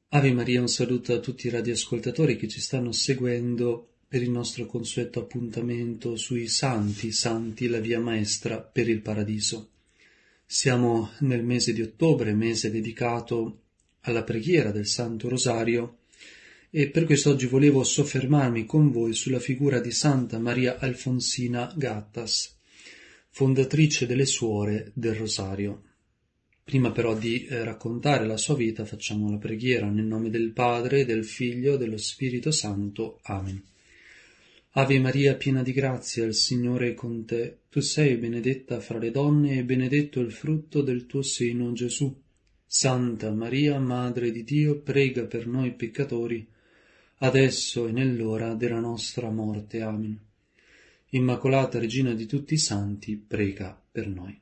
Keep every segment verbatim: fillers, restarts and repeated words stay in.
Ave Maria, un saluto a tutti i radioascoltatori che ci stanno seguendo per il nostro consueto appuntamento sui Santi, Santi, la via maestra per il paradiso. Siamo nel mese di ottobre, mese dedicato alla preghiera del Santo Rosario, e per questo oggi volevo soffermarmi con voi sulla figura di Santa Maria Alfonsina Gattas, fondatrice delle Suore del Rosario. Prima però di eh, raccontare la sua vita, facciamo la preghiera nel nome del Padre, del Figlio e dello Spirito Santo. Amen. Ave Maria, piena di grazia, il Signore è con te. Tu sei benedetta fra le donne e benedetto il frutto del tuo seno, Gesù. Santa Maria, Madre di Dio, prega per noi peccatori, adesso e nell'ora della nostra morte. Amen. Immacolata Regina di tutti i santi, prega per noi.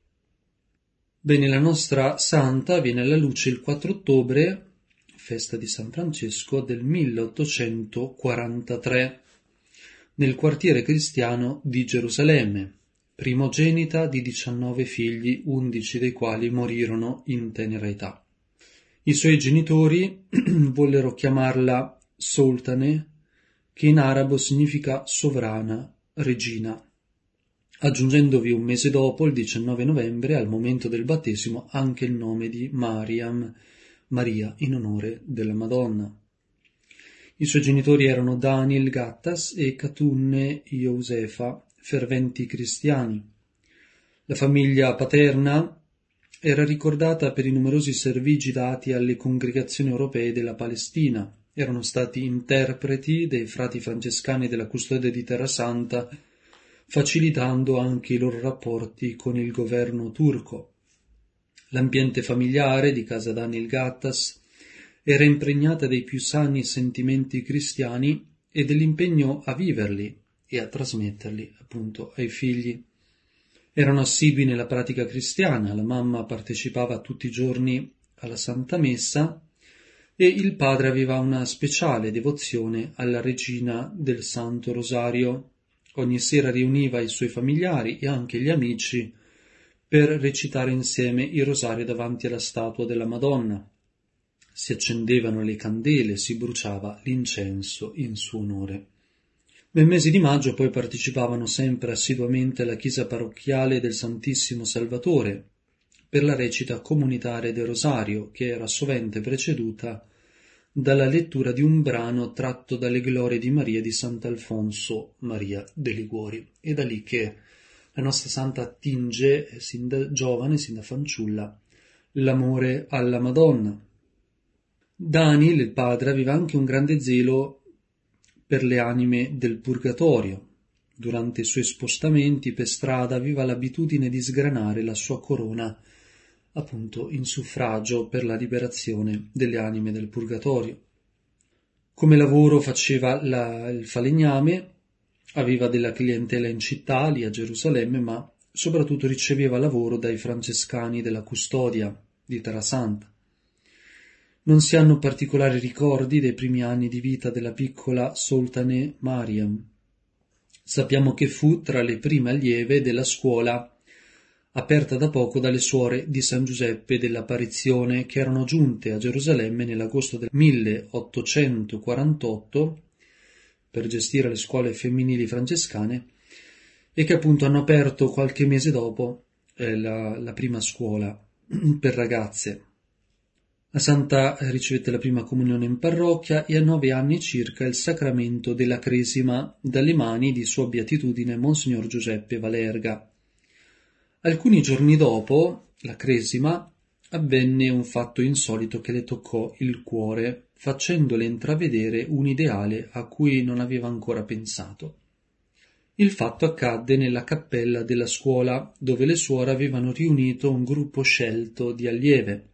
Bene, la nostra santa viene alla luce il quattro ottobre, festa di San Francesco, del milleottocentoquarantatré, nel quartiere cristiano di Gerusalemme, primogenita di diciannove figli, undici dei quali morirono in tenera età. I suoi genitori vollero chiamarla Sultane, che in arabo significa sovrana, regina, aggiungendovi un mese dopo, il diciannove novembre, al momento del battesimo, anche il nome di Mariam, Maria, in onore della Madonna. I suoi genitori erano Daniel Gattas e Katunne Josefa, ferventi cristiani. La famiglia paterna era ricordata per i numerosi servigi dati alle congregazioni europee della Palestina. Erano stati interpreti dei frati francescani della Custodia di Terrasanta, facilitando anche i loro rapporti con il governo turco. L'ambiente familiare di casa Daniel Gattas era impregnata dei più sani sentimenti cristiani e dell'impegno a viverli e a trasmetterli appunto ai figli. Erano assidui nella pratica cristiana, la mamma partecipava tutti i giorni alla Santa Messa e il padre aveva una speciale devozione alla Regina del Santo Rosario. Ogni sera riuniva i suoi familiari e anche gli amici per recitare insieme il rosario davanti alla statua della Madonna. Si accendevano le candele, si bruciava l'incenso in suo onore. Nel mese di maggio poi partecipavano sempre assiduamente alla chiesa parrocchiale del Santissimo Salvatore per la recita comunitaria del rosario, che era sovente preceduta dalla lettura di un brano tratto dalle glorie di Maria di Sant'Alfonso Maria de' Liguori. È da lì che la nostra santa attinge, sin da giovane, sin da fanciulla, l'amore alla Madonna. Daniel, il padre, aveva anche un grande zelo per le anime del purgatorio. Durante i suoi spostamenti per strada aveva l'abitudine di sgranare la sua corona appunto in suffragio per la liberazione delle anime del purgatorio. Come lavoro faceva la, il falegname, aveva della clientela in città, lì a Gerusalemme, ma soprattutto riceveva lavoro dai francescani della Custodia di Terrasanta. Non si hanno particolari ricordi dei primi anni di vita della piccola Sultane Mariam. Sappiamo che fu tra le prime allieve della scuola aperta da poco dalle suore di San Giuseppe dell'Apparizione, che erano giunte a Gerusalemme nell'agosto del milleottocentoquarantotto per gestire le scuole femminili francescane e che appunto hanno aperto qualche mese dopo eh, la, la prima scuola per ragazze. La santa ricevette la prima comunione in parrocchia e a nove anni circa il sacramento della cresima dalle mani di Sua Beatitudine Monsignor Giuseppe Valerga. Alcuni giorni dopo la cresima avvenne un fatto insolito che le toccò il cuore, facendole intravedere un ideale a cui non aveva ancora pensato. Il fatto accadde nella cappella della scuola, dove le suore avevano riunito un gruppo scelto di allieve.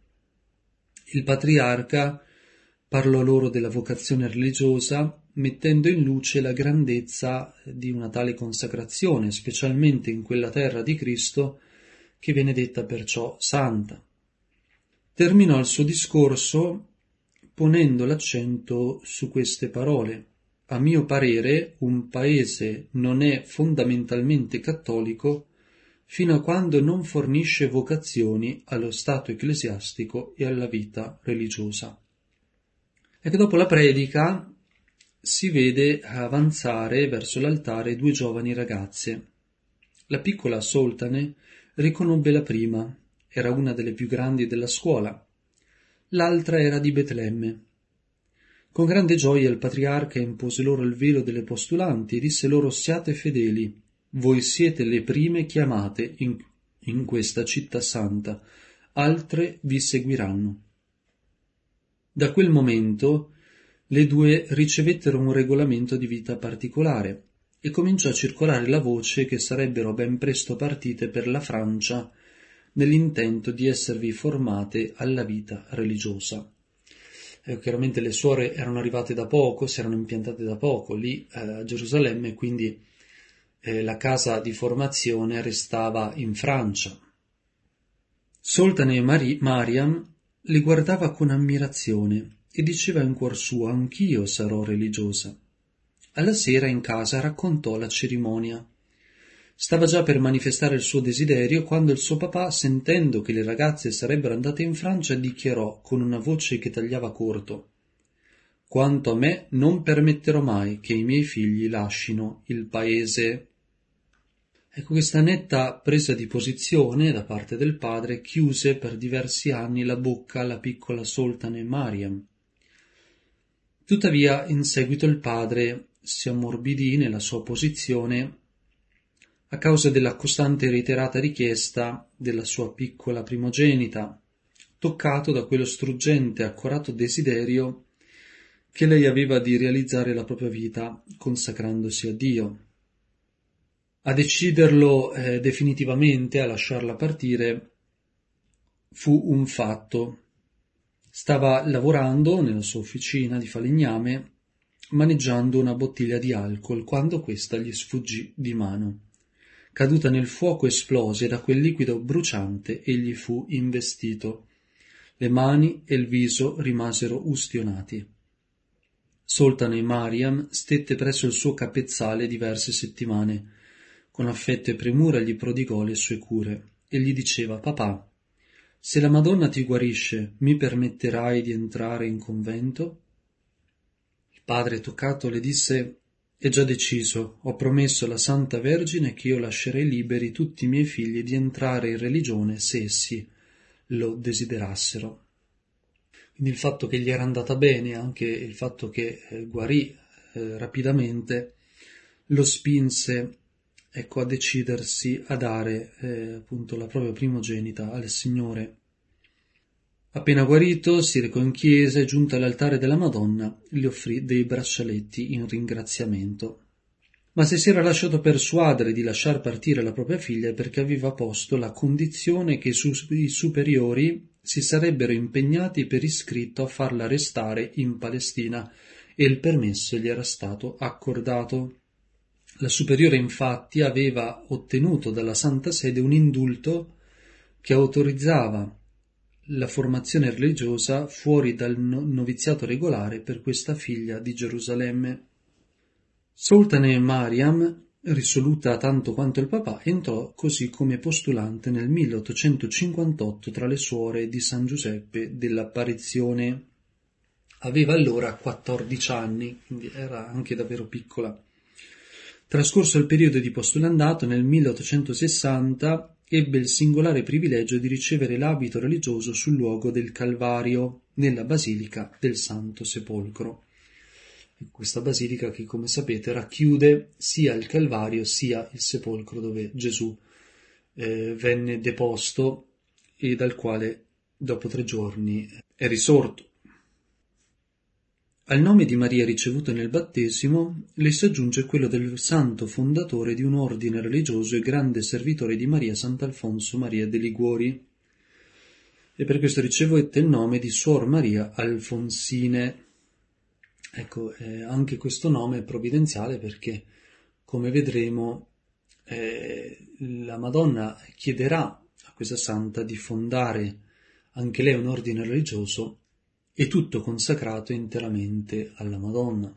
Il patriarca parlò loro della vocazione religiosa, mettendo in luce la grandezza di una tale consacrazione, specialmente in quella terra di Cristo che viene detta perciò santa. Terminò il suo discorso ponendo l'accento su queste parole: a mio parere un paese non è fondamentalmente cattolico fino a quando non fornisce vocazioni allo stato ecclesiastico e alla vita religiosa. Ecco, dopo la predica si vede avanzare verso l'altare due giovani ragazze. La piccola Soltane riconobbe la prima, era una delle più grandi della scuola. L'altra era di Betlemme. Con grande gioia il patriarca impose loro il velo delle postulanti e disse loro: siate fedeli, voi siete le prime chiamate in, in questa città santa, altre vi seguiranno. Da quel momento le due ricevettero un regolamento di vita particolare e cominciò a circolare la voce che sarebbero ben presto partite per la Francia nell'intento di esservi formate alla vita religiosa. Eh, chiaramente le suore erano arrivate da poco, si erano impiantate da poco lì eh, a Gerusalemme, quindi eh, la casa di formazione restava in Francia. Soltane e Mari- Mariam le guardava con ammirazione e diceva in cuor suo: anch'io sarò religiosa. Alla sera in casa raccontò la cerimonia. Stava già per manifestare il suo desiderio quando il suo papà, sentendo che le ragazze sarebbero andate in Francia, dichiarò con una voce che tagliava corto: quanto a me non permetterò mai che i miei figli lascino il paese. Ecco, questa netta presa di posizione da parte del padre chiuse per diversi anni la bocca alla piccola Soltane Mariam. Tuttavia, in seguito il padre si ammorbidì nella sua posizione a causa della costante e reiterata richiesta della sua piccola primogenita, toccato da quello struggente e accorato desiderio che lei aveva di realizzare la propria vita consacrandosi a Dio. A deciderlo eh, definitivamente, a lasciarla partire, fu un fatto. Stava lavorando nella sua officina di falegname, maneggiando una bottiglia di alcol, quando questa gli sfuggì di mano. Caduta nel fuoco esplose e da quel liquido bruciante egli fu investito. Le mani e il viso rimasero ustionati. Soltane Mariam stette presso il suo capezzale diverse settimane. Con affetto e premura gli prodigò le sue cure e gli diceva: papà, se la Madonna ti guarisce, mi permetterai di entrare in convento? Il padre, toccato, le disse: è già deciso, ho promesso alla Santa Vergine che io lascerei liberi tutti i miei figli di entrare in religione se essi lo desiderassero. Quindi il fatto che gli era andata bene, anche il fatto che eh, guarì eh, rapidamente, lo spinse ecco a decidersi a dare eh, appunto la propria primogenita al Signore. Appena guarito si recò in chiesa e, giunto all'altare della Madonna, gli offrì dei braccialetti in ringraziamento. Ma se si era lasciato persuadere di lasciar partire la propria figlia perché aveva posto la condizione che i suoi superiori si sarebbero impegnati per iscritto a farla restare in Palestina e il permesso gli era stato accordato. La superiore infatti aveva ottenuto dalla Santa Sede un indulto che autorizzava la formazione religiosa fuori dal noviziato regolare per questa figlia di Gerusalemme. Soltane Mariam, risoluta tanto quanto il papà, entrò così come postulante nel milleottocentocinquantotto tra le suore di San Giuseppe dell'Apparizione. Aveva allora quattordici anni, quindi era anche davvero piccola. Trascorso il periodo di postulandato, nel milleottocentosessanta ebbe il singolare privilegio di ricevere l'abito religioso sul luogo del Calvario, nella Basilica del Santo Sepolcro. Questa basilica che, come sapete, racchiude sia il Calvario sia il sepolcro dove Gesù eh, venne deposto e dal quale dopo tre giorni è risorto. Al nome di Maria ricevuto nel battesimo le si aggiunge quello del santo fondatore di un ordine religioso e grande servitore di Maria, Sant'Alfonso Maria de' Liguori, e per questo ricevette il nome di Suor Maria Alfonsine. Ecco, eh, anche questo nome è provvidenziale perché, come vedremo, eh, la Madonna chiederà a questa santa di fondare anche lei un ordine religioso e tutto consacrato interamente alla Madonna.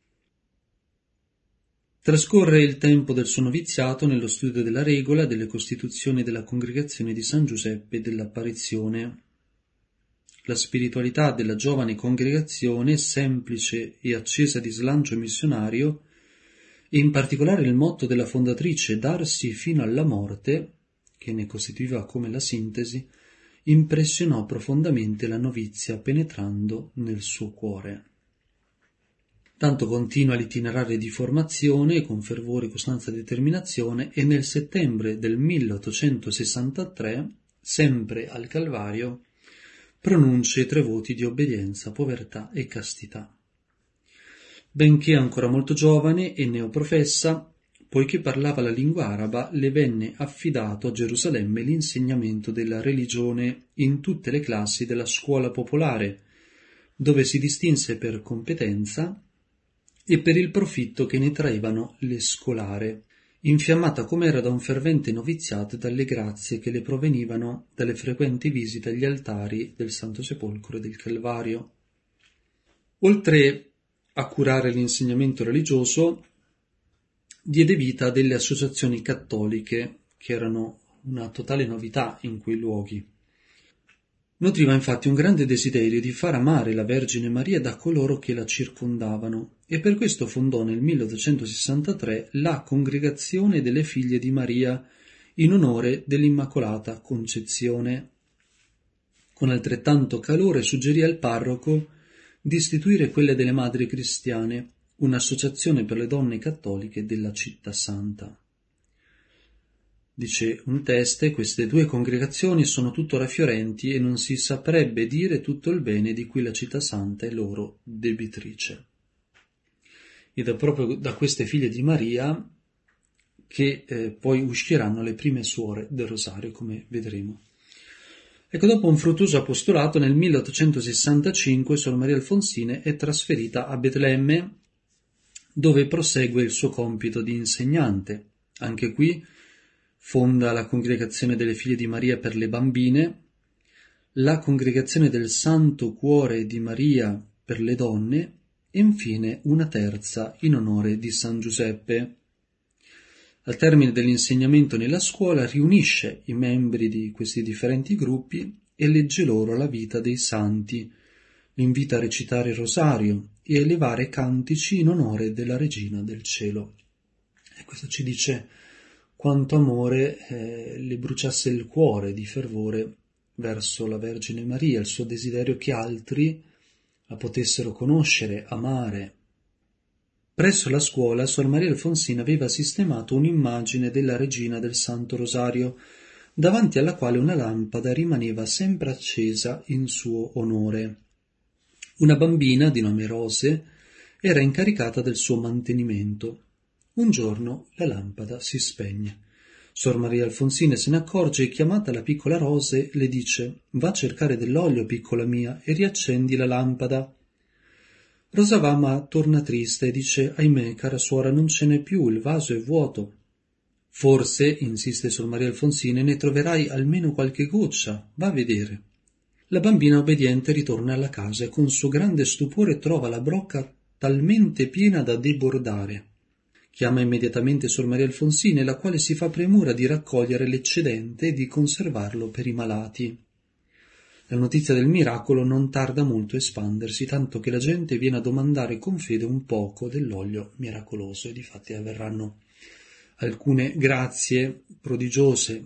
Trascorre il tempo del suo noviziato nello studio della regola, delle costituzioni della congregazione di San Giuseppe dell'Apparizione. La spiritualità della giovane congregazione, semplice e accesa di slancio missionario, e in particolare il motto della fondatrice darsi fino alla morte, che ne costituiva come la sintesi, impressionò profondamente la novizia penetrando nel suo cuore. Tanto continua l'itinerario di formazione con fervore, costanza e determinazione, e nel settembre del milleottocentosessantatré, sempre al Calvario, pronuncia i tre voti di obbedienza, povertà e castità. Benché ancora molto giovane e neoprofessa, poiché parlava la lingua araba, le venne affidato a Gerusalemme l'insegnamento della religione in tutte le classi della scuola popolare, dove si distinse per competenza e per il profitto che ne traevano le scolare, infiammata com'era da un fervente noviziato e dalle grazie che le provenivano dalle frequenti visite agli altari del Santo Sepolcro e del Calvario. Oltre a curare l'insegnamento religioso, diede vita a delle associazioni cattoliche che erano una totale novità in quei luoghi. Nutriva infatti un grande desiderio di far amare la Vergine Maria da coloro che la circondavano, e per questo fondò nel milleottocentosessantatré la Congregazione delle Figlie di Maria in onore dell'Immacolata Concezione. Con altrettanto calore suggerì al parroco di istituire quelle delle Madri Cristiane, un'associazione per le donne cattoliche della Città Santa. Dice un teste: queste due congregazioni sono tuttora fiorenti e non si saprebbe dire tutto il bene di cui la Città Santa è loro debitrice. Ed è proprio da queste figlie di Maria che eh, poi usciranno le prime suore del Rosario, come vedremo. Ecco, dopo un fruttuoso apostolato, nel milleottocentosessantacinque Sor Maria Alfonsine è trasferita a Betlemme, dove prosegue il suo compito di insegnante. Anche qui fonda la Congregazione delle Figlie di Maria per le bambine, la Congregazione del Santo Cuore di Maria per le donne e infine una terza in onore di San Giuseppe. Al termine dell'insegnamento nella scuola riunisce i membri di questi differenti gruppi e legge loro la vita dei santi, li invita a recitare il rosario e a elevare cantici in onore della Regina del Cielo. E questo ci dice quanto amore eh, le bruciasse il cuore di fervore verso la Vergine Maria, il suo desiderio che altri la potessero conoscere, amare. Presso la scuola Sor Maria Alfonsina aveva sistemato un'immagine della Regina del Santo Rosario, davanti alla quale una lampada rimaneva sempre accesa in suo onore. Una bambina di nome Rose era incaricata del suo mantenimento. Un giorno la lampada si spegne. Sor Maria Alfonsina se ne accorge e, chiamata la piccola Rose, le dice: «Va a cercare dell'olio, piccola mia, e riaccendi la lampada». Rosa va, ma torna triste e dice: «Ahimè, cara suora, non ce n'è più, il vaso è vuoto». «Forse», insiste Sor Maria Alfonsina, «ne troverai almeno qualche goccia, va a vedere». La bambina obbediente ritorna alla casa e con suo grande stupore trova la brocca talmente piena da debordare. Chiama immediatamente Sor Maria Alfonsina, la quale si fa premura di raccogliere l'eccedente e di conservarlo per i malati. La notizia del miracolo non tarda molto a espandersi, tanto che la gente viene a domandare con fede un poco dell'olio miracoloso, e difatti avverranno alcune grazie prodigiose.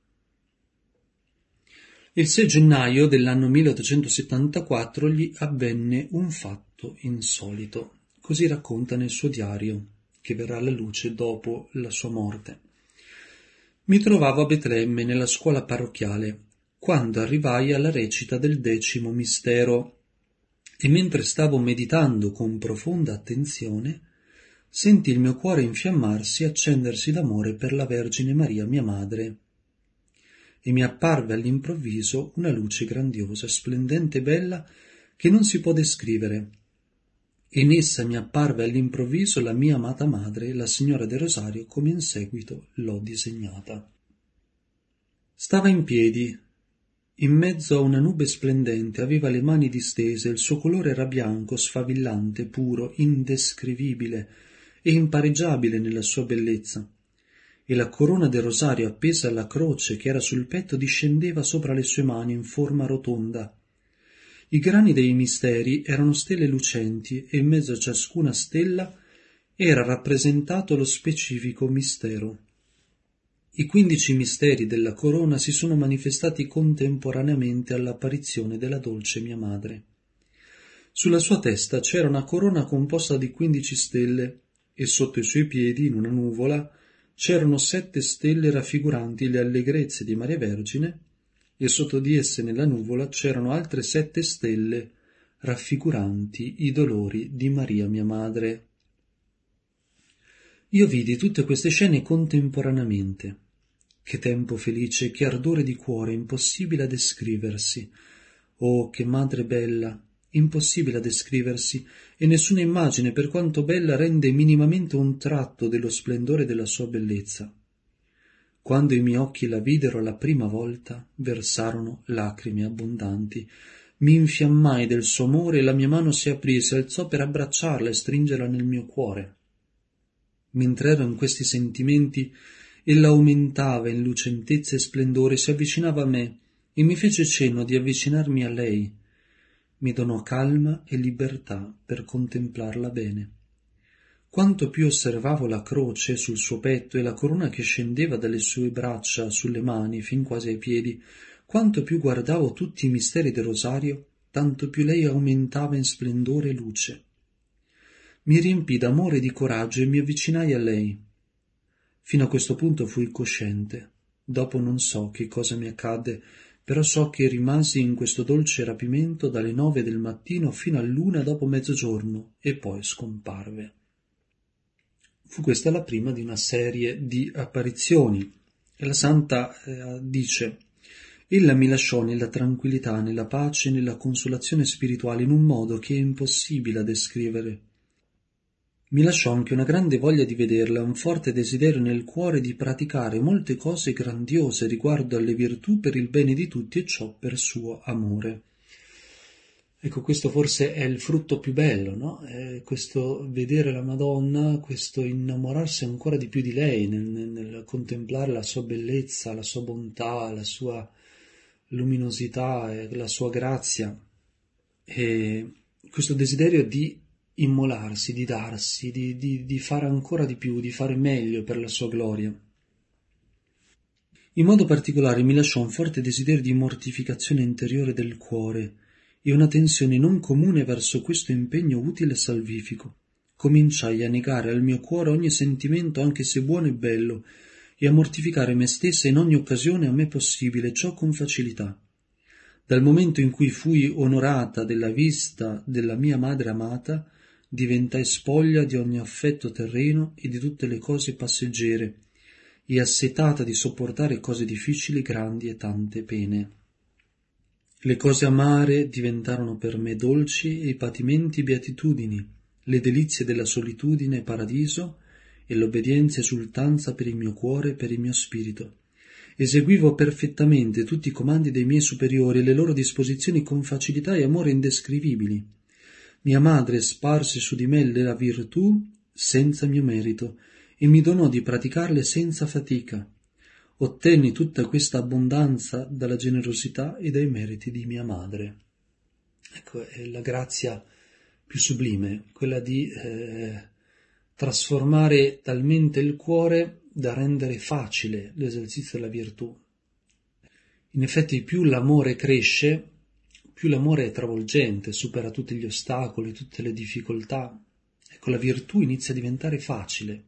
Il sei gennaio dell'anno milleottocentosettantaquattro gli avvenne un fatto insolito. Così racconta nel suo diario, che verrà alla luce dopo la sua morte. Mi trovavo a Betlemme nella scuola parrocchiale quando arrivai alla recita del decimo mistero e mentre stavo meditando con profonda attenzione sentì il mio cuore infiammarsi e accendersi d'amore per la Vergine Maria, mia madre, e mi apparve all'improvviso una luce grandiosa, splendente e bella che non si può descrivere. In essa mi apparve all'improvviso la mia amata madre, la Signora del Rosario, come in seguito l'ho disegnata. Stava in piedi, in mezzo a una nube splendente, aveva le mani distese, il suo colore era bianco, sfavillante, puro, indescrivibile e impareggiabile nella sua bellezza, e la corona del rosario appesa alla croce che era sul petto discendeva sopra le sue mani in forma rotonda. I grani dei misteri erano stelle lucenti e in mezzo a ciascuna stella era rappresentato lo specifico mistero. I quindici misteri della corona si sono manifestati contemporaneamente all'apparizione della dolce mia madre. Sulla sua testa c'era una corona composta di quindici stelle e sotto i suoi piedi, in una nuvola, c'erano sette stelle raffiguranti le allegrezze di Maria Vergine e sotto di esse nella nuvola c'erano altre sette stelle raffiguranti i dolori di Maria mia madre. Io vidi tutte queste scene contemporaneamente. Che tempo felice, che ardore di cuore, impossibile a descriversi. Oh, che madre bella, impossibile a descriversi, e nessuna immagine, per quanto bella, rende minimamente un tratto dello splendore della sua bellezza. Quando i miei occhi la videro la prima volta, versarono lacrime abbondanti. Mi infiammai del suo amore e la mia mano si aprì e si alzò per abbracciarla e stringerla nel mio cuore. Mentre ero in questi sentimenti, ella aumentava in lucentezza e splendore, si avvicinava a me e mi fece cenno di avvicinarmi a lei. Mi donò calma e libertà per contemplarla bene. Quanto più osservavo la croce sul suo petto e la corona che scendeva dalle sue braccia sulle mani fin quasi ai piedi, quanto più guardavo tutti i misteri del rosario, tanto più lei aumentava in splendore e luce. Mi riempì d'amore e di coraggio e mi avvicinai a lei. Fino a questo punto fui cosciente. Dopo non so che cosa mi accadde, però so che rimasi in questo dolce rapimento dalle nove del mattino fino all'una dopo mezzogiorno e poi scomparve. Fu questa la prima di una serie di apparizioni e la santa eh, dice: «Ella mi lasciò nella tranquillità, nella pace, nella consolazione spirituale in un modo che è impossibile a descrivere. Mi lasciò anche una grande voglia di vederla, un forte desiderio nel cuore di praticare molte cose grandiose riguardo alle virtù per il bene di tutti e ciò per suo amore». Ecco, questo forse è il frutto più bello, no? È questo vedere la Madonna, questo innamorarsi ancora di più di lei, nel, nel contemplare la sua bellezza, la sua bontà, la sua luminosità, la sua grazia, e questo desiderio di immolarsi, di darsi, di, di, di fare ancora di più, di fare meglio per la sua gloria. In modo particolare mi lasciò un forte desiderio di mortificazione interiore del cuore e una tensione non comune verso questo impegno utile e salvifico. Cominciai a negare al mio cuore ogni sentimento, anche se buono e bello, e a mortificare me stessa in ogni occasione a me possibile, ciò con facilità. Dal momento in cui fui onorata della vista della mia madre amata, diventai spoglia di ogni affetto terreno e di tutte le cose passeggere, e assetata di sopportare cose difficili, grandi e tante pene. Le cose amare diventarono per me dolci e i patimenti beatitudini, le delizie della solitudine paradiso e l'obbedienza esultanza per il mio cuore e per il mio spirito. Eseguivo perfettamente tutti i comandi dei miei superiori e le loro disposizioni con facilità e amore indescrivibili. Mia madre sparse su di me la virtù senza mio merito e mi donò di praticarle senza fatica. Ottenni tutta questa abbondanza dalla generosità e dai meriti di mia madre. Ecco, è la grazia più sublime, quella di eh, trasformare talmente il cuore da rendere facile l'esercizio della virtù. In effetti, più l'amore cresce, più l'amore è travolgente, supera tutti gli ostacoli, tutte le difficoltà. Ecco, la virtù inizia a diventare facile.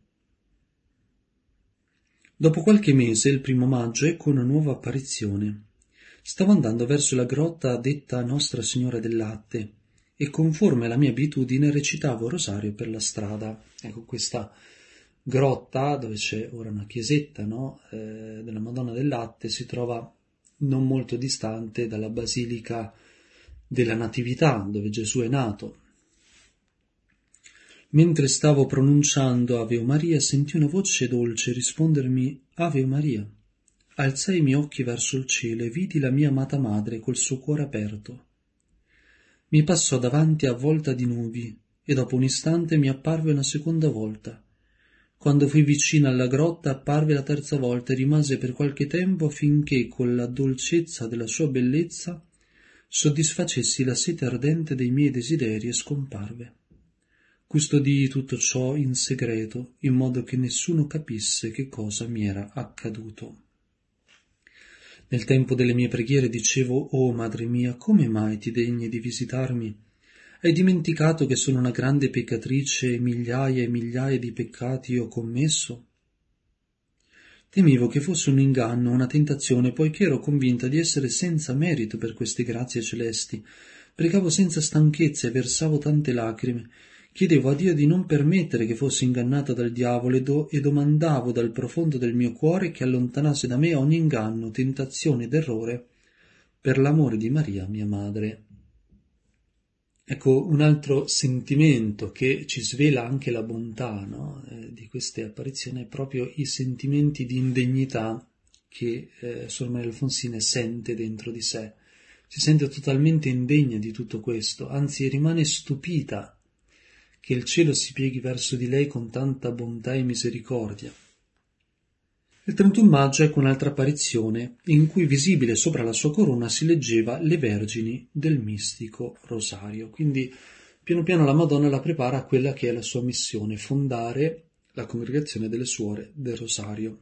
Dopo qualche mese, il primo maggio, ecco una nuova apparizione. Stavo andando verso la grotta detta Nostra Signora del Latte e, conforme alla mia abitudine, recitavo il rosario per la strada. Ecco, questa grotta, dove c'è ora una chiesetta, no, eh, della Madonna del Latte, si trova non molto distante dalla Basilica della Natività, dove Gesù è nato. Mentre stavo pronunciando Ave Maria, sentì una voce dolce rispondermi Ave Maria. Alzai i miei occhi verso il cielo e vidi la mia amata madre col suo cuore aperto. Mi passò davanti avvolta di nubi e dopo un istante mi apparve una seconda volta. Quando fui vicina alla grotta apparve la terza volta e rimase per qualche tempo finché con la dolcezza della sua bellezza soddisfacessi la sete ardente dei miei desideri e scomparve. Custodii tutto ciò in segreto, in modo che nessuno capisse che cosa mi era accaduto. Nel tempo delle mie preghiere dicevo: «Oh, madre mia, come mai ti degni di visitarmi? Hai dimenticato che sono una grande peccatrice e migliaia e migliaia di peccati ho commesso?» Temevo che fosse un inganno, una tentazione, poiché ero convinta di essere senza merito per queste grazie celesti. Pregavo senza stanchezza e versavo tante lacrime. Chiedevo a Dio di non permettere che fossi ingannata dal diavolo e, do- e domandavo dal profondo del mio cuore che allontanasse da me ogni inganno, tentazione ed errore per l'amore di Maria, mia madre. Ecco, un altro sentimento che ci svela anche la bontà, no? eh, di queste apparizioni è proprio i sentimenti di indegnità che eh, Sor Maria Alfonsina sente dentro di sé. Si sente totalmente indegna di tutto questo, anzi rimane stupita che il cielo si pieghi verso di lei con tanta bontà e misericordia. Il trentuno maggio ecco un'altra apparizione in cui visibile sopra la sua corona si leggeva le Vergini del mistico Rosario. Quindi piano piano la Madonna la prepara a quella che è la sua missione, fondare la congregazione delle Suore del Rosario.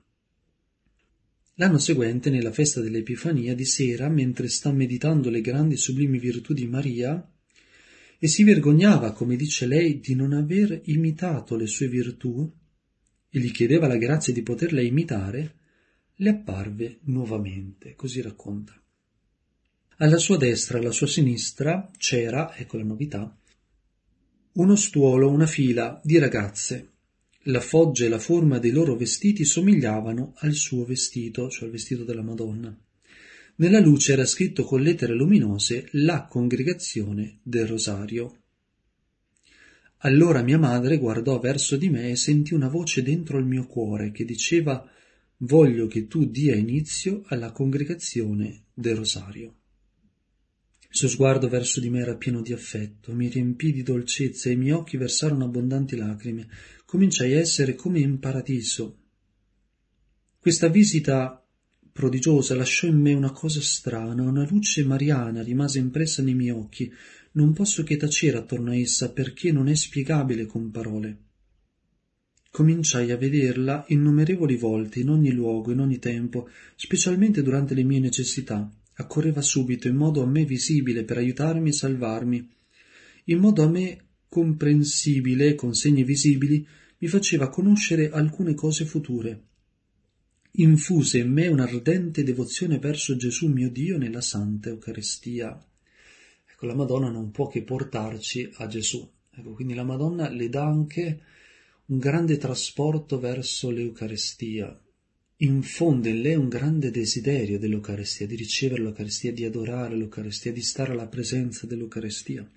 L'anno seguente, nella festa dell'Epifania, di sera, mentre sta meditando le grandi e sublimi virtù di Maria, e si vergognava, come dice lei, di non aver imitato le sue virtù, e gli chiedeva la grazia di poterla imitare, le apparve nuovamente, così racconta. Alla sua destra e alla sua sinistra c'era, ecco la novità, uno stuolo, una fila di ragazze. La foggia e la forma dei loro vestiti somigliavano al suo vestito, cioè al vestito della Madonna. Nella luce era scritto con lettere luminose la congregazione del Rosario. Allora mia madre guardò verso di me e sentì una voce dentro il mio cuore che diceva: «Voglio che tu dia inizio alla congregazione del Rosario». Il suo sguardo verso di me era pieno di affetto, mi riempì di dolcezza e i miei occhi versarono abbondanti lacrime. Cominciai a essere come in paradiso. Questa visita prodigiosa lasciò in me una cosa strana, una luce mariana rimase impressa nei miei occhi. Non posso che tacere attorno a essa perché non è spiegabile con parole. Cominciai a vederla innumerevoli volte, in ogni luogo, in ogni tempo, specialmente durante le mie necessità. Accorreva subito, in modo a me visibile, per aiutarmi e salvarmi. In modo a me comprensibile, con segni visibili, mi faceva conoscere alcune cose future. Infuse in me un'ardente devozione verso Gesù mio Dio nella Santa Eucaristia. Ecco, la Madonna non può che portarci a Gesù. Ecco, quindi la Madonna le dà anche un grande trasporto verso l'Eucaristia. Infonde in lei un grande desiderio dell'Eucaristia, di ricevere l'Eucaristia, di adorare l'Eucaristia, di stare alla presenza dell'Eucaristia.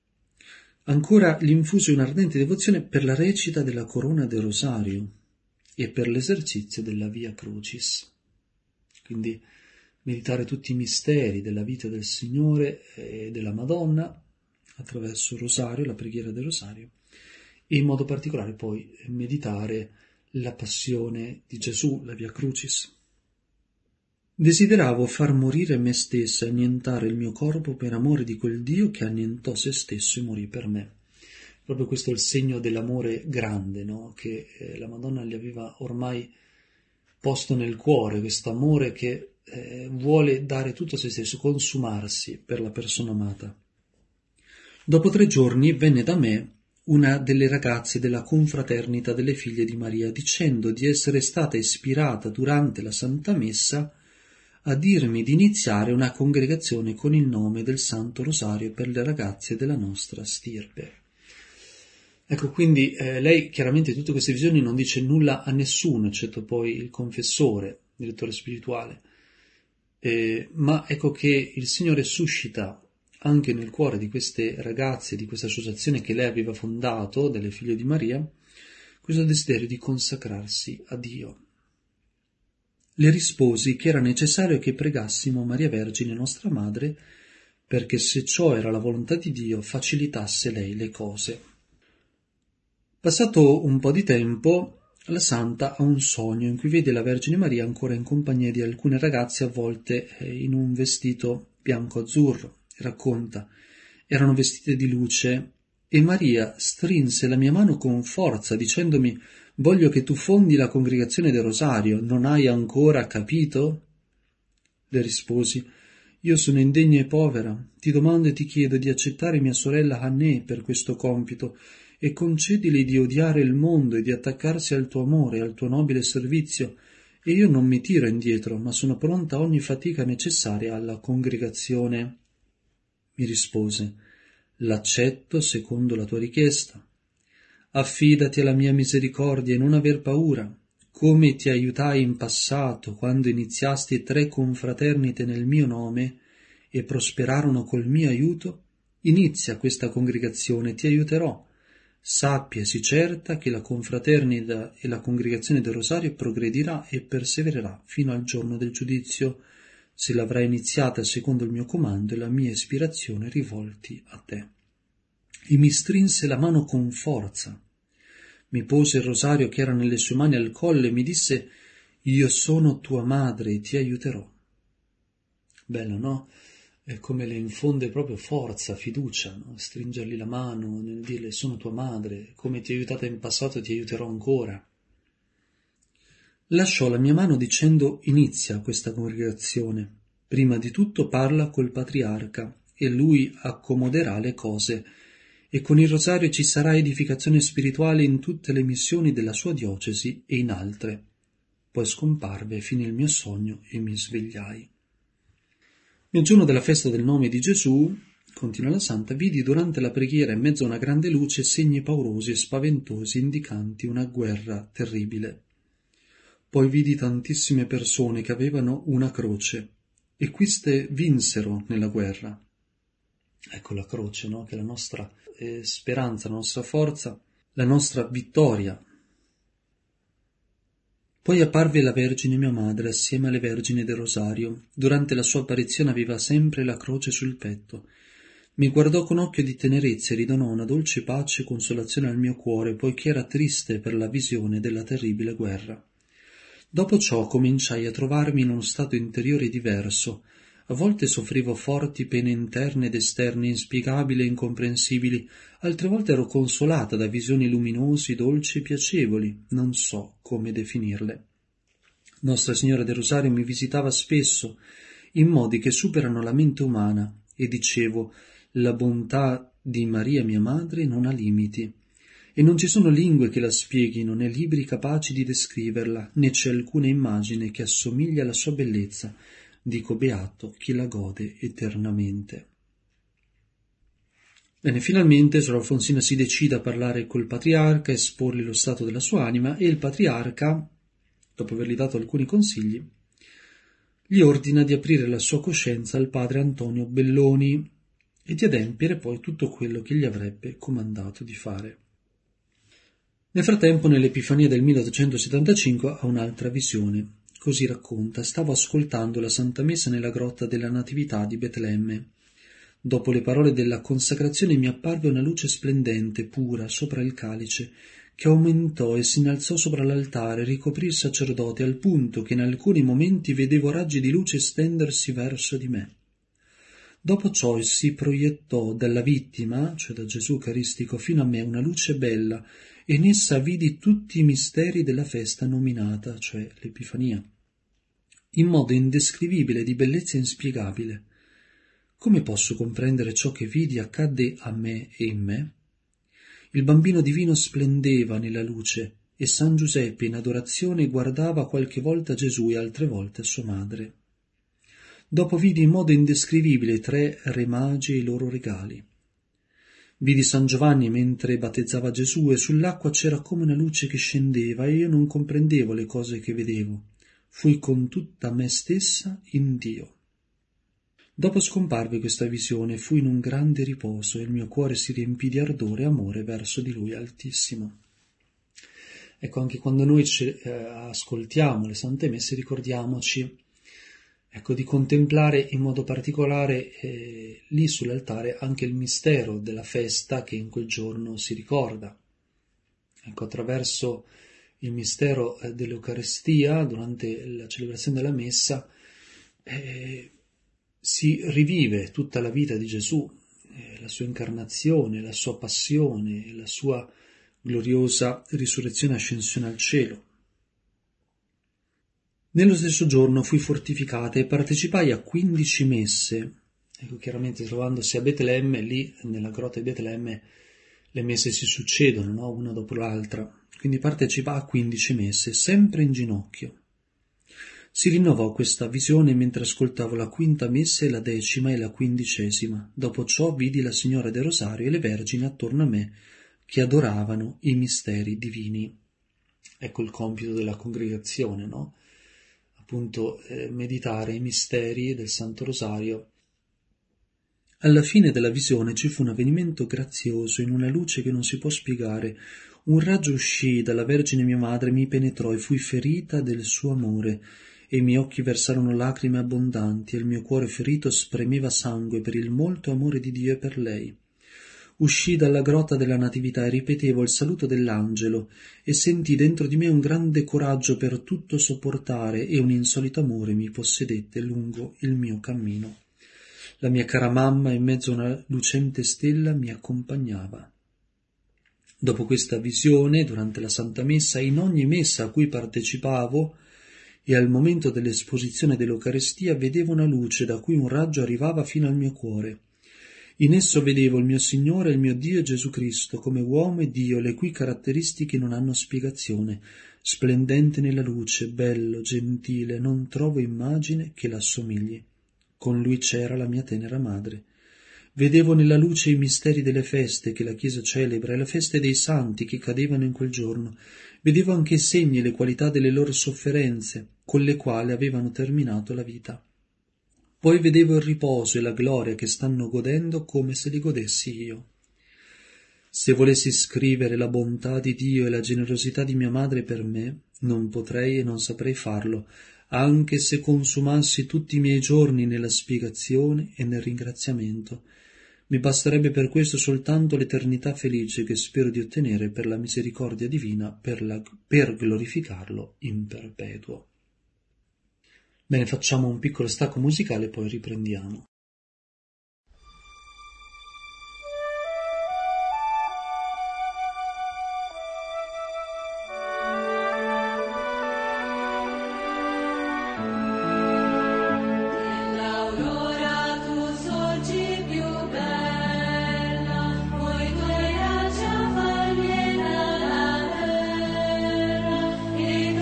Ancora gli infuse un'ardente devozione per la recita della corona del Rosario e per l'esercizio della Via Crucis. Quindi meditare tutti i misteri della vita del Signore e della Madonna attraverso il Rosario, la preghiera del Rosario, e in modo particolare poi meditare la passione di Gesù, la Via Crucis. Desideravo far morire me stessa e annientare il mio corpo per amore di quel Dio che annientò se stesso e morì per me. Proprio questo è il segno dell'amore grande, no? Che eh, la Madonna gli aveva ormai posto nel cuore, questo amore che eh, vuole dare tutto a se stesso, consumarsi per la persona amata. Dopo tre giorni venne da me una delle ragazze della confraternita delle figlie di Maria, dicendo di essere stata ispirata durante la Santa Messa a dirmi di iniziare una congregazione con il nome del Santo Rosario per le ragazze della nostra stirpe. Ecco, quindi eh, lei chiaramente in tutte queste visioni non dice nulla a nessuno, eccetto poi il confessore, il direttore spirituale, eh, ma ecco che il Signore suscita anche nel cuore di queste ragazze, di questa associazione che lei aveva fondato, delle figlie di Maria, questo desiderio di consacrarsi a Dio. Le risposi che era necessario che pregassimo Maria Vergine, nostra Madre, perché se ciò era la volontà di Dio, facilitasse lei le cose. Passato un po' di tempo, la Santa ha un sogno in cui vede la Vergine Maria ancora in compagnia di alcune ragazze avvolte in un vestito bianco-azzurro, racconta, erano vestite di luce e Maria strinse la mia mano con forza dicendomi: «Voglio che tu fondi la congregazione del Rosario, non hai ancora capito?» Le risposi: «Io sono indegna e povera, ti domando e ti chiedo di accettare mia sorella Hannè per questo compito e concedili di odiare il mondo e di attaccarsi al tuo amore e al tuo nobile servizio, e io non mi tiro indietro, ma sono pronta a ogni fatica necessaria alla congregazione». Mi rispose: «L'accetto secondo la tua richiesta. Affidati alla mia misericordia e non aver paura. Come ti aiutai in passato quando iniziasti tre confraternite nel mio nome e prosperarono col mio aiuto, inizia questa congregazione, ti aiuterò. Sappia e sii certa che la confraternita e la congregazione del Rosario progredirà e persevererà fino al giorno del giudizio, se l'avrai iniziata secondo il mio comando e la mia ispirazione rivolti a te». E mi strinse la mano con forza. Mi pose il rosario che era nelle sue mani al collo e mi disse: «Io sono tua madre e ti aiuterò». Bello, no? È come le infonde proprio forza, fiducia, no? Stringergli la mano nel dirle: «Sono tua madre, come ti ho aiutata in passato ti aiuterò ancora». Lasciò la mia mano dicendo: «Inizia questa congregazione. Prima di tutto parla col patriarca e lui accomoderà le cose, e con il rosario ci sarà edificazione spirituale in tutte le missioni della sua diocesi e in altre». Poi scomparve, finì il mio sogno e mi svegliai. Nel giorno della festa del nome di Gesù, continua la santa, vidi durante la preghiera in mezzo a una grande luce segni paurosi e spaventosi indicanti una guerra terribile. Poi vidi tantissime persone che avevano una croce e queste vinsero nella guerra. Ecco la croce, no? Che è la nostra eh, speranza, la nostra forza, la nostra vittoria. Poi apparve la Vergine mia madre assieme alle Vergini del Rosario. Durante la sua apparizione aveva sempre la croce sul petto. Mi guardò con occhio di tenerezza e ridonò una dolce pace e consolazione al mio cuore, poiché era triste per la visione della terribile guerra. Dopo ciò cominciai a trovarmi in uno stato interiore diverso. A volte soffrivo forti pene interne ed esterne inspiegabili e incomprensibili, altre volte ero consolata da visioni luminosi, dolci e piacevoli, non so come definirle. Nostra Signora del Rosario mi visitava spesso, in modi che superano la mente umana, e dicevo: «La bontà di Maria mia madre non ha limiti, e non ci sono lingue che la spieghino, né libri capaci di descriverla, né c'è alcuna immagine che assomiglia alla sua bellezza. Dico beato chi la gode eternamente». Bene, finalmente Sor Alfonsina si decide a parlare col patriarca, a esporgli lo stato della sua anima, e il patriarca, dopo avergli dato alcuni consigli, gli ordina di aprire la sua coscienza al padre Antonio Belloni e di adempiere poi tutto quello che gli avrebbe comandato di fare. Nel frattempo, nell'Epifania del milleottocentosettantacinque, ha un'altra visione. Così racconta: «Stavo ascoltando la Santa Messa nella grotta della Natività di Betlemme. Dopo le parole della consacrazione mi apparve una luce splendente, pura, sopra il calice, che aumentò e si innalzò sopra l'altare, ricoprì il sacerdote, al punto che in alcuni momenti vedevo raggi di luce stendersi verso di me. Dopo ciò si proiettò dalla vittima, cioè da Gesù Eucaristico, fino a me una luce bella, e in essa vidi tutti i misteri della festa nominata, cioè l'Epifania, in modo indescrivibile, di bellezza inspiegabile. Come posso comprendere ciò che vidi accadde a me e in me? Il bambino divino splendeva nella luce e San Giuseppe in adorazione guardava qualche volta Gesù e altre volte sua madre. Dopo vidi in modo indescrivibile tre re magi e i loro regali. Vidi San Giovanni mentre battezzava Gesù e sull'acqua c'era come una luce che scendeva e io non comprendevo le cose che vedevo. Fui con tutta me stessa in Dio. Dopo scomparve questa visione, fui in un grande riposo e il mio cuore si riempì di ardore e amore verso di Lui Altissimo». Ecco, anche quando noi ci, eh, ascoltiamo le Sante Messe, ricordiamoci ecco, di contemplare in modo particolare eh, lì sull'altare anche il mistero della festa che in quel giorno si ricorda. Ecco, attraverso il mistero eh, dell'Eucaristia, durante la celebrazione della Messa, eh, si rivive tutta la vita di Gesù, eh, la sua incarnazione, la sua passione, la sua gloriosa risurrezione e ascensione al cielo. Nello stesso giorno fui fortificata e partecipai a quindici messe. Ecco, chiaramente trovandosi a Betlemme, lì nella grotta di Betlemme le messe si succedono, no? Una dopo l'altra. Quindi partecipai a quindici messe, sempre in ginocchio. Si rinnovò questa visione mentre ascoltavo la quinta messa e la decima e la quindicesima. Dopo ciò vidi la Signora del Rosario e le vergini attorno a me che adoravano i misteri divini. Ecco il compito della congregazione, no? Appunto eh, meditare i misteri del Santo Rosario. Alla fine della visione ci fu un avvenimento grazioso in una luce che non si può spiegare. Un raggio uscì dalla Vergine mia madre, mi penetrò e fui ferita del suo amore, e i miei occhi versarono lacrime abbondanti, e il mio cuore ferito spremeva sangue per il molto amore di Dio e per lei. Uscii dalla grotta della Natività e ripetevo il saluto dell'angelo, e sentii dentro di me un grande coraggio per tutto sopportare, e un insolito amore mi possedette lungo il mio cammino. La mia cara mamma, in mezzo a una lucente stella, mi accompagnava. Dopo questa visione, durante la Santa Messa, in ogni messa a cui partecipavo e al momento dell'esposizione dell'Eucarestia, vedevo una luce da cui un raggio arrivava fino al mio cuore. In esso vedevo il mio Signore e il mio Dio Gesù Cristo come uomo e Dio, le cui caratteristiche non hanno spiegazione. Splendente nella luce, bello, gentile, non trovo immagine che l'assomigli. Con lui c'era la mia tenera madre. Vedevo nella luce i misteri delle feste che la Chiesa celebra e le feste dei santi che cadevano in quel giorno. Vedevo anche i segni e le qualità delle loro sofferenze, con le quali avevano terminato la vita. Poi vedevo il riposo e la gloria che stanno godendo come se li godessi io. Se volessi scrivere la bontà di Dio e la generosità di mia madre per me, non potrei e non saprei farlo, anche se consumassi tutti i miei giorni nella spiegazione e nel ringraziamento. Mi basterebbe per questo soltanto l'eternità felice che spero di ottenere per la misericordia divina, per, la, per glorificarlo in perpetuo. Bene, facciamo un piccolo stacco musicale e poi riprendiamo.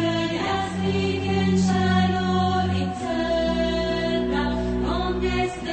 Yes.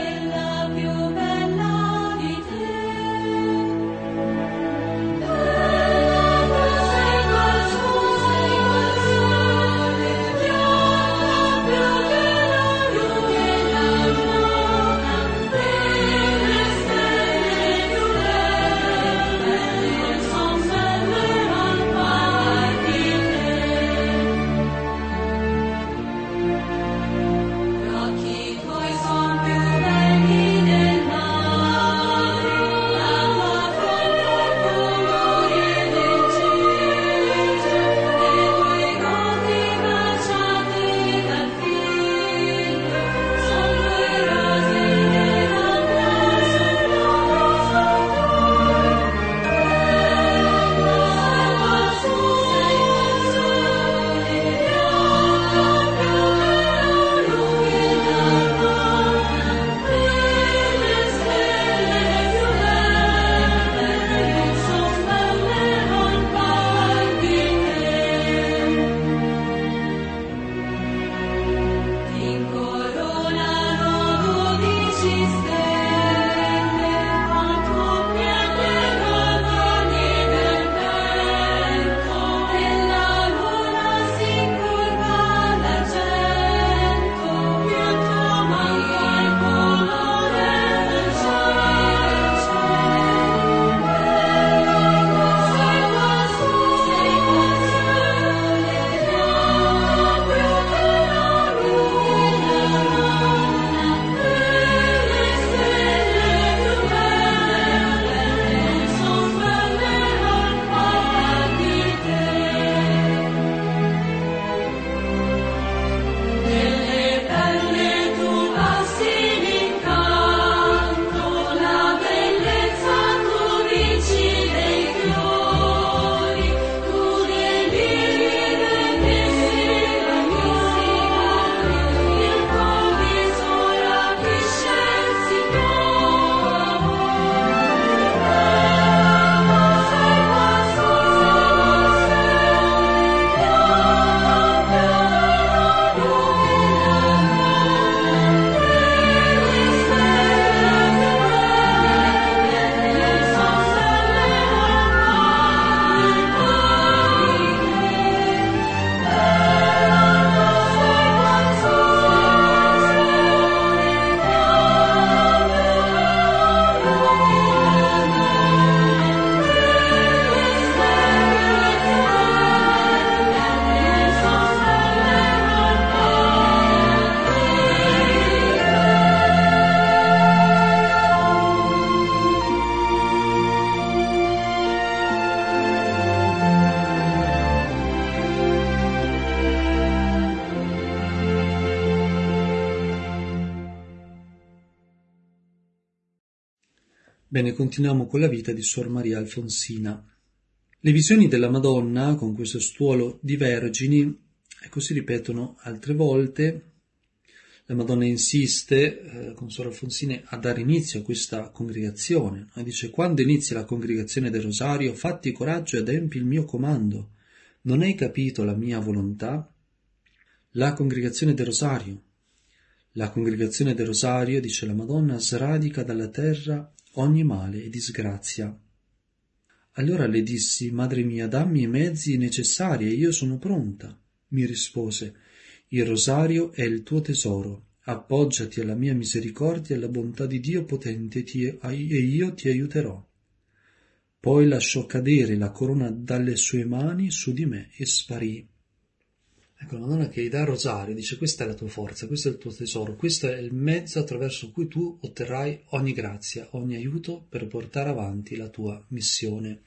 Bene, continuiamo con la vita di Suor Maria Alfonsina. Le visioni della Madonna, con questo stuolo di vergini, ecco, si ripetono altre volte. La Madonna insiste eh, con Suor Alfonsina a dare inizio a questa congregazione. E dice: quando inizia la congregazione del Rosario, fatti coraggio e adempi il mio comando. Non hai capito la mia volontà? La congregazione del Rosario. La congregazione del Rosario, dice la Madonna, sradica dalla terra ogni male e disgrazia. Allora le dissi: Madre mia, dammi i mezzi necessari e io sono pronta. Mi rispose: il rosario è il tuo tesoro, appoggiati alla mia misericordia e alla bontà di Dio potente e io ti aiuterò. Poi lasciò cadere la corona dalle sue mani su di me e sparì. Ecco, la Madonna che gli dà il rosario dice: questa è la tua forza, questo è il tuo tesoro, questo è il mezzo attraverso cui tu otterrai ogni grazia, ogni aiuto per portare avanti la tua missione.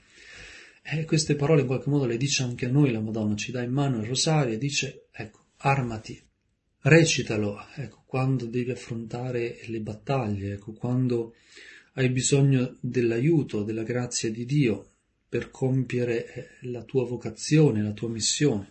E queste parole in qualche modo le dice anche a noi la Madonna, ci dà in mano il rosario e dice: ecco, armati, recitalo, ecco, quando devi affrontare le battaglie, ecco, quando hai bisogno dell'aiuto, della grazia di Dio per compiere la tua vocazione, la tua missione.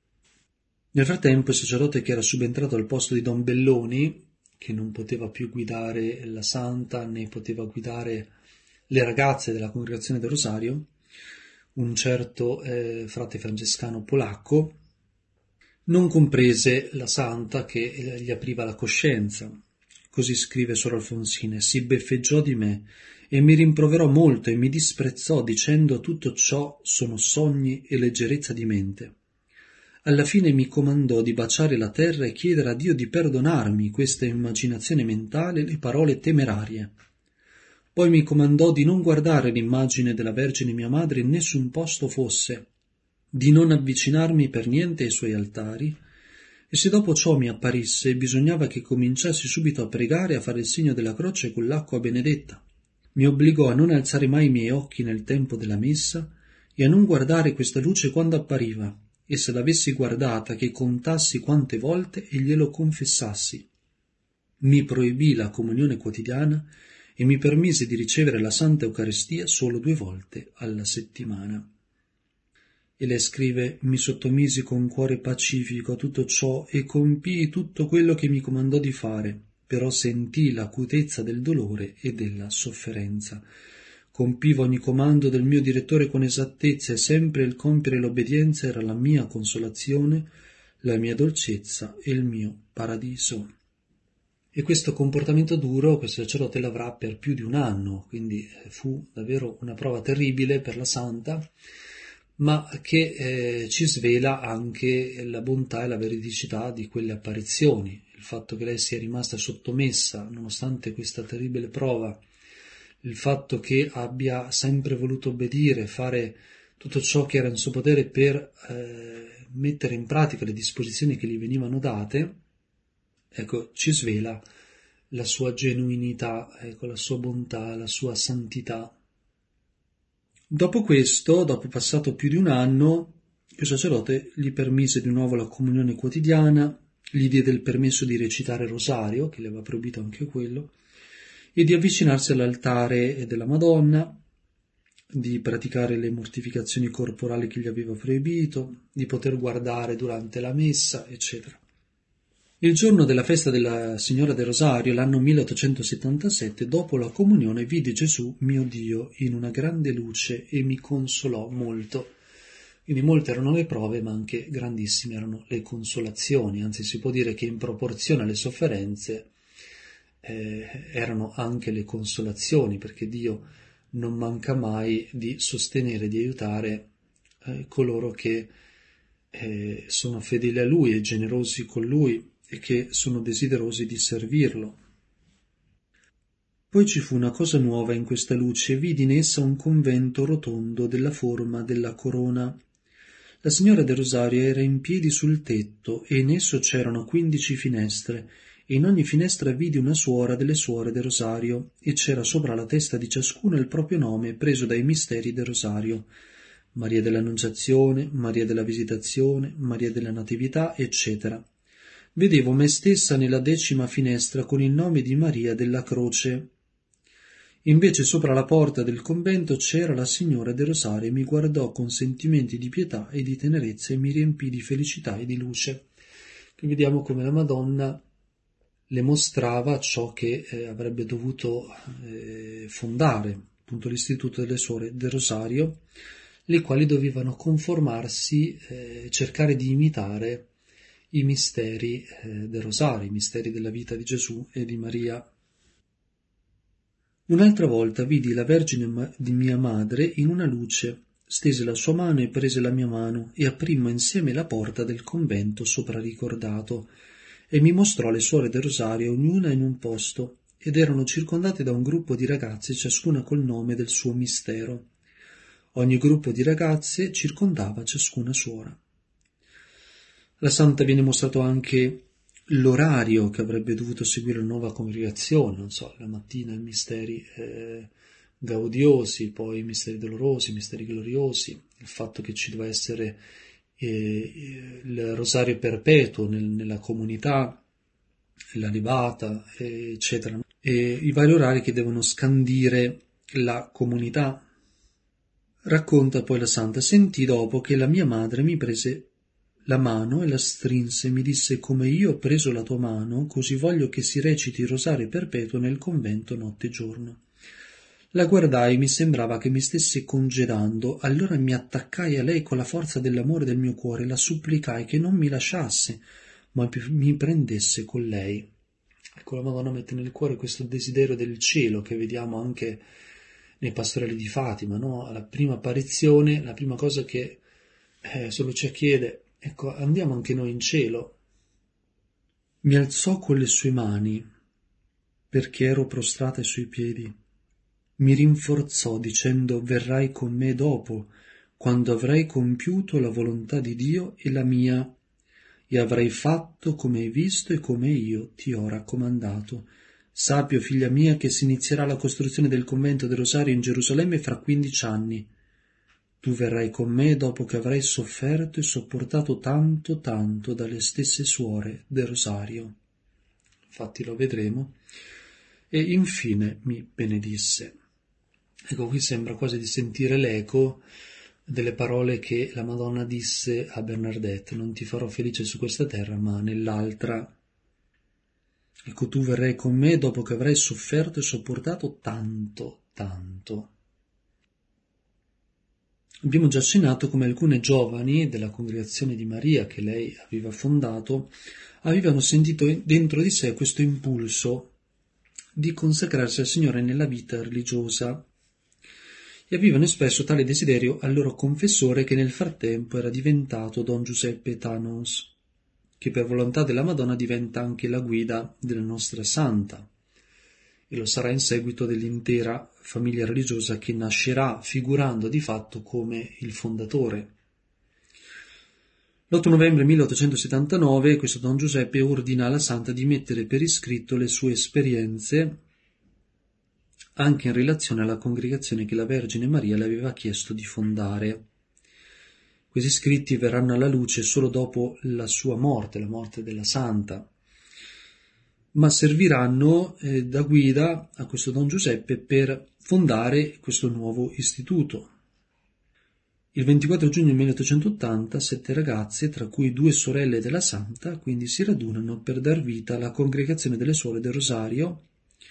Nel frattempo il sacerdote che era subentrato al posto di Don Belloni, che non poteva più guidare la santa né poteva guidare le ragazze della congregazione del Rosario, un certo eh, frate francescano polacco, non comprese la santa che gli apriva la coscienza. Così scrive Suor Alfonsina: si beffeggiò di me e mi rimproverò molto e mi disprezzò dicendo: tutto ciò sono sogni e leggerezza di mente. Alla fine mi comandò di baciare la terra e chiedere a Dio di perdonarmi questa immaginazione mentale e le parole temerarie. Poi mi comandò di non guardare l'immagine della Vergine mia madre in nessun posto fosse, di non avvicinarmi per niente ai suoi altari, e se dopo ciò mi apparisse bisognava che cominciassi subito a pregare e a fare il segno della croce con l'acqua benedetta. Mi obbligò a non alzare mai i miei occhi nel tempo della messa e a non guardare questa luce quando appariva, e se l'avessi guardata che contassi quante volte e glielo confessassi. Mi proibì la comunione quotidiana e mi permise di ricevere la Santa Eucaristia solo due volte alla settimana. E lei scrive: mi sottomisi con cuore pacifico a tutto ciò e compii tutto quello che mi comandò di fare, però sentii l'acutezza del dolore e della sofferenza. Compivo ogni comando del mio direttore con esattezza e sempre il compiere l'obbedienza era la mia consolazione, la mia dolcezza e il mio paradiso. E questo comportamento duro questo sacerdote l'avrà per più di un anno, quindi fu davvero una prova terribile per la santa, ma che eh, ci svela anche la bontà e la veridicità di quelle apparizioni, il fatto che lei sia rimasta sottomessa nonostante questa terribile prova, il fatto che abbia sempre voluto obbedire, fare tutto ciò che era in suo potere per eh, mettere in pratica le disposizioni che gli venivano date, ecco, ci svela la sua genuinità, ecco, la sua bontà, la sua santità. Dopo questo, dopo passato più di un anno, il sacerdote gli permise di nuovo la comunione quotidiana, gli diede il permesso di recitare il rosario, che le aveva proibito anche quello, e di avvicinarsi all'altare della Madonna, di praticare le mortificazioni corporali che gli aveva proibito, di poter guardare durante la messa, eccetera. Il giorno della festa della Signora del Rosario, l'anno milleottocentosettantasette, dopo la comunione, vidi Gesù, mio Dio, in una grande luce e mi consolò molto. Quindi molte erano le prove, ma anche grandissime erano le consolazioni, anzi si può dire che in proporzione alle sofferenze eh, erano anche le consolazioni, perché Dio non manca mai di sostenere, di aiutare eh, coloro che eh, sono fedeli a Lui e generosi con Lui e che sono desiderosi di servirlo. Poi ci fu una cosa nuova in questa luce, vidi in essa un convento rotondo della forma della corona. La Signora del Rosario era in piedi sul tetto e in esso c'erano quindici finestre, e in ogni finestra vidi una suora delle suore del Rosario, e c'era sopra la testa di ciascuna il proprio nome preso dai misteri del Rosario: Maria dell'Annunciazione, Maria della Visitazione, Maria della Natività, eccetera. Vedevo me stessa nella decima finestra con il nome di Maria della Croce. Invece sopra la porta del convento c'era la Signora del Rosario e mi guardò con sentimenti di pietà e di tenerezza e mi riempì di felicità e di luce. Qui vediamo come la Madonna le mostrava ciò che eh, avrebbe dovuto eh, fondare, appunto l'Istituto delle Suore del Rosario, le quali dovevano conformarsi, eh, cercare di imitare i misteri eh, del Rosario, i misteri della vita di Gesù e di Maria. Un'altra volta vidi la Vergine ma- di mia madre in una luce, stese la sua mano e prese la mia mano e aprimmo insieme la porta del convento sopra ricordato e mi mostrò le suore del Rosario ognuna in un posto ed erano circondate da un gruppo di ragazze ciascuna col nome del suo mistero. Ogni gruppo di ragazze circondava ciascuna suora. Alla Santa viene mostrato anche l'orario che avrebbe dovuto seguire la nuova congregazione, non so, la mattina i misteri eh, gaudiosi, poi i misteri dolorosi, i misteri gloriosi, il fatto che ci doveva essere eh, il rosario perpetuo nel, nella comunità, la libata, eh, eccetera, e i vari orari che devono scandire la comunità. Racconta poi la Santa: sentì dopo che la mia madre mi prese la mano e la strinse e mi disse: come io ho preso la tua mano, così voglio che si reciti il rosario perpetuo nel convento notte e giorno. La guardai e mi sembrava che mi stesse congedando, allora mi attaccai a lei con la forza dell'amore del mio cuore e la supplicai che non mi lasciasse, ma mi prendesse con lei. Ecco, la Madonna mette nel cuore questo desiderio del cielo che vediamo anche nei pastorelli di Fatima, no? Alla prima apparizione, la prima cosa che eh, Sor Lucia chiede: ecco, andiamo anche noi in cielo. Mi alzò con le sue mani, perché ero prostrata ai suoi piedi. Mi rinforzò dicendo: verrai con me dopo, quando avrai compiuto la volontà di Dio e la mia, e avrai fatto come hai visto e come io ti ho raccomandato. Sappi, o figlia mia, che si inizierà la costruzione del convento del Rosario in Gerusalemme fra quindici anni. Tu verrai con me dopo che avrai sofferto e sopportato tanto tanto dalle stesse suore del Rosario. Infatti lo vedremo. E infine mi benedisse. Ecco, qui sembra quasi di sentire l'eco delle parole che la Madonna disse a Bernadette: non ti farò felice su questa terra, ma nell'altra. Ecco, tu verrai con me dopo che avrai sofferto e sopportato tanto, tanto. Abbiamo già accennato come alcune giovani della congregazione di Maria che lei aveva fondato avevano sentito dentro di sé questo impulso di consacrarsi al Signore nella vita religiosa e avevano espresso tale desiderio al loro confessore, che nel frattempo era diventato Don Giuseppe Thanos, che per volontà della Madonna diventa anche la guida della nostra santa, e lo sarà in seguito dell'intera famiglia religiosa che nascerà figurando di fatto come il fondatore. L'otto novembre milleottocentosettantanove questo Don Giuseppe ordina alla santa di mettere per iscritto le sue esperienze anche in relazione alla congregazione che la Vergine Maria le aveva chiesto di fondare. Questi scritti verranno alla luce solo dopo la sua morte, la morte della santa, ma serviranno eh, da guida a questo Don Giuseppe per fondare questo nuovo istituto. Il ventiquattro giugno milleottocentottanta sette ragazze, tra cui due sorelle della santa, quindi si radunano per dar vita alla congregazione delle Suore del Rosario,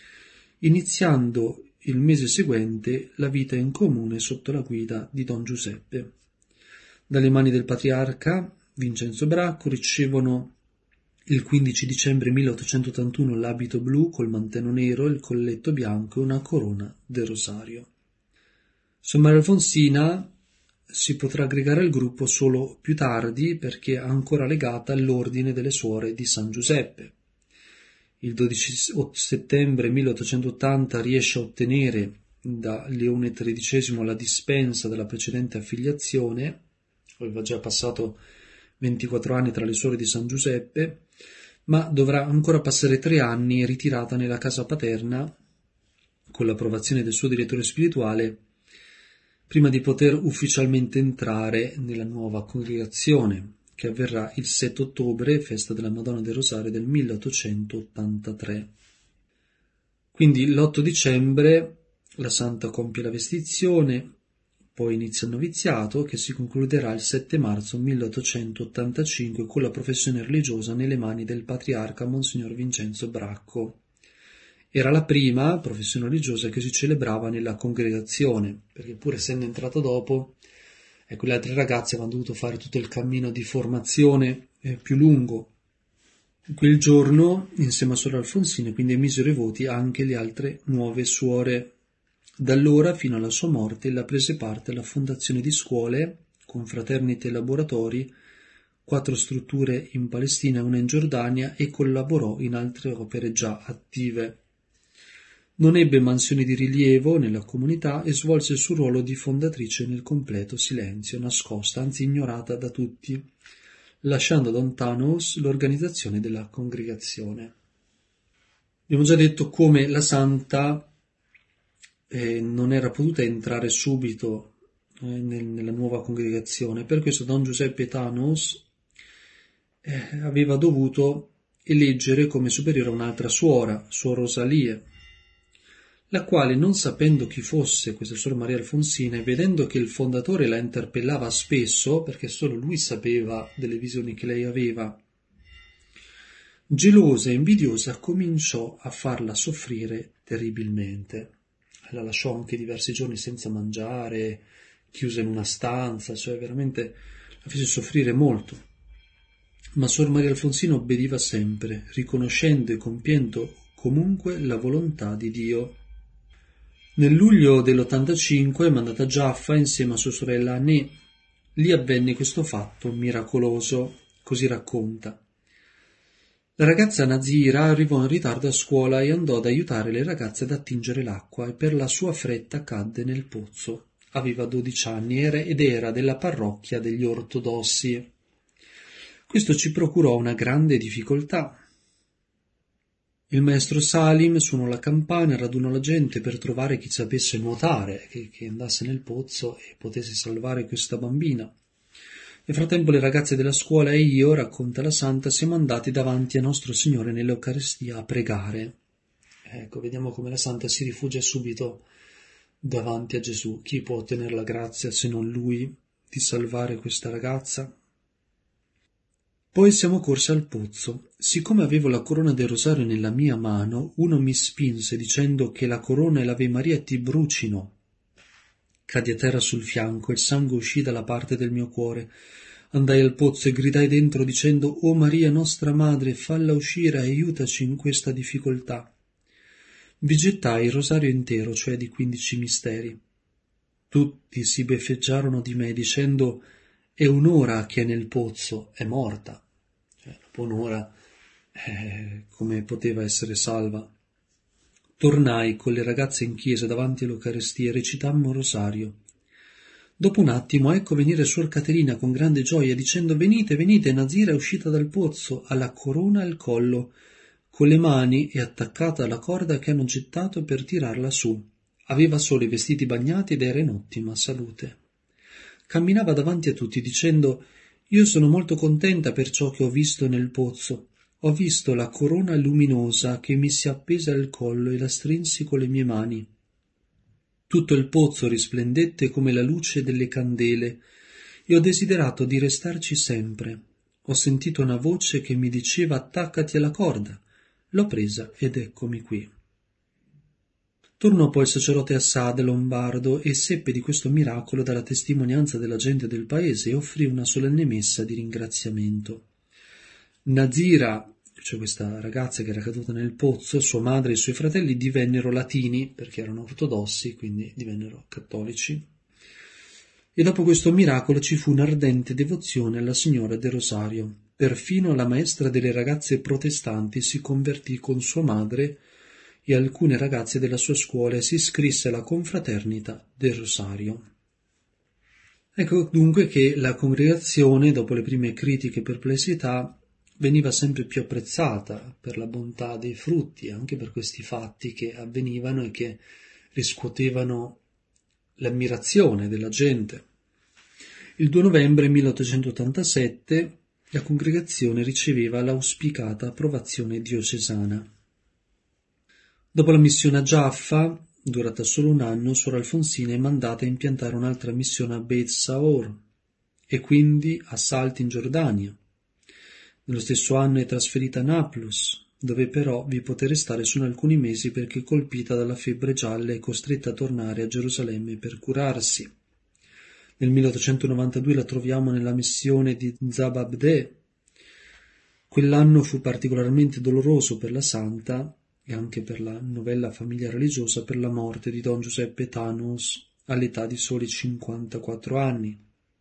iniziando il mese seguente la vita in comune sotto la guida di Don Giuseppe. Dalle mani del patriarca Vincenzo Bracco ricevono il quindici dicembre milleottocentottantuno l'abito blu col mantello nero, il colletto bianco e una corona del Rosario. Sor Maria Alfonsina si potrà aggregare al gruppo solo più tardi, perché è ancora legata all'ordine delle Suore di San Giuseppe. Il dodici settembre milleottocentottanta riesce a ottenere da Leone tredicesimo la dispensa della precedente affiliazione, aveva già passato ventiquattro anni tra le Suore di San Giuseppe, ma dovrà ancora passare tre anni ritirata nella casa paterna con l'approvazione del suo direttore spirituale prima di poter ufficialmente entrare nella nuova congregazione, che avverrà il sette ottobre, festa della Madonna del Rosario del milleottocentottantatré. Quindi l'otto dicembre la santa compie la vestizione, poi inizia il noviziato che si concluderà il sette marzo milleottocentottantacinque con la professione religiosa nelle mani del patriarca Monsignor Vincenzo Bracco. Era la prima professione religiosa che si celebrava nella congregazione, perché pur essendo entrato dopo, ecco, le altre ragazze avevano dovuto fare tutto il cammino di formazione eh, più lungo. Quel giorno, insieme a Suor Alfonsina, quindi emisero i voti anche le altre nuove suore. Da allora, fino alla sua morte, ella prese parte alla fondazione di scuole, confraternite e laboratori, quattro strutture in Palestina e una in Giordania, e collaborò in altre opere già attive. Non ebbe mansioni di rilievo nella comunità e svolse il suo ruolo di fondatrice nel completo silenzio, nascosta, anzi ignorata da tutti, lasciando lontano l'organizzazione della congregazione. Abbiamo già detto come la santa eh, non era potuta entrare subito eh, nel, nella nuova congregazione, per questo Don Giuseppe Thanos eh, aveva dovuto eleggere come superiore un'altra suora, Suor Rosalie, la quale, non sapendo chi fosse questa Suor Maria Alfonsina e vedendo che il fondatore la interpellava spesso, perché solo lui sapeva delle visioni che lei aveva, gelosa e invidiosa cominciò a farla soffrire terribilmente. La lasciò anche diversi giorni senza mangiare, chiusa in una stanza, cioè veramente la fece soffrire molto. Ma Suor Maria Alfonsina obbediva sempre, riconoscendo e compiendo comunque la volontà di Dio. Nel luglio dell'ottantacinque è mandata a Giaffa insieme a sua sorella Anè. Lì avvenne questo fatto miracoloso, così racconta. La ragazza Nazira arrivò in ritardo a scuola e andò ad aiutare le ragazze ad attingere l'acqua e per la sua fretta cadde nel pozzo. Aveva dodici anni ed era della parrocchia degli ortodossi. Questo ci procurò una grande difficoltà. Il maestro Salim suonò la campana e radunò la gente per trovare chi sapesse nuotare, che, che andasse nel pozzo e potesse salvare questa bambina. Nel frattempo le ragazze della scuola e io, racconta la santa, siamo andati davanti a Nostro Signore nell'Eucaristia a pregare. Ecco, vediamo come la santa si rifugia subito davanti a Gesù. Chi può ottenere la grazia se non Lui di salvare questa ragazza? Poi siamo corsi al pozzo. Siccome avevo la corona del rosario nella mia mano, uno mi spinse dicendo che la corona e l'Ave Maria ti brucino. Caddi a terra sul fianco e il sangue uscì dalla parte del mio cuore. Andai al pozzo e gridai dentro dicendo: «O Maria, nostra madre, falla uscire e aiutaci in questa difficoltà». Vi gettai il rosario intero, cioè di quindici misteri. Tutti si beffeggiarono di me dicendo: «È un'ora che è nel pozzo, è morta». Cioè, dopo un'ora, eh, come poteva essere salva? Tornai con le ragazze in chiesa davanti all'Eucaristia e recitammo il rosario. Dopo un attimo ecco venire Suor Caterina con grande gioia dicendo: «Venite, venite, Nazira è uscita dal pozzo, ha la corona al collo, con le mani è attaccata alla corda che hanno gettato per tirarla su. Aveva solo i vestiti bagnati ed era in ottima salute». Camminava davanti a tutti dicendo: «Io sono molto contenta per ciò che ho visto nel pozzo. Ho visto la corona luminosa che mi si è appesa al collo e la strinsi con le mie mani. Tutto il pozzo risplendette come la luce delle candele e ho desiderato di restarci sempre. Ho sentito una voce che mi diceva: attaccati alla corda. L'ho presa ed eccomi qui». Tornò poi il sacerdote Assad lombardo e seppe di questo miracolo dalla testimonianza della gente del paese e offrì una solenne messa di ringraziamento. Nazira, cioè questa ragazza che era caduta nel pozzo, sua madre e i suoi fratelli divennero latini perché erano ortodossi, quindi divennero cattolici. E dopo questo miracolo ci fu un'ardente devozione alla Signora del Rosario. Perfino la maestra delle ragazze protestanti si convertì con sua madre e alcune ragazze della sua scuola e si iscrisse alla confraternita del Rosario. Ecco dunque che la congregazione, dopo le prime critiche e perplessità, veniva sempre più apprezzata per la bontà dei frutti, anche per questi fatti che avvenivano e che riscuotevano l'ammirazione della gente. Il due novembre milleottocentottantasette la congregazione riceveva l'auspicata approvazione diocesana. Dopo la missione a Giaffa, durata solo un anno, Suor Alfonsina è mandata a impiantare un'altra missione a Beit Saor e quindi a Salt in Giordania. Nello stesso anno è trasferita a Nablus, dove però vi poté restare solo alcuni mesi perché colpita dalla febbre gialla è costretta a tornare a Gerusalemme per curarsi. Nel milleottocentonovantadue la troviamo nella missione di Zababdeh. Quell'anno fu particolarmente doloroso per la santa e anche per la novella famiglia religiosa per la morte di Don Giuseppe Thanos all'età di soli cinquantaquattro anni.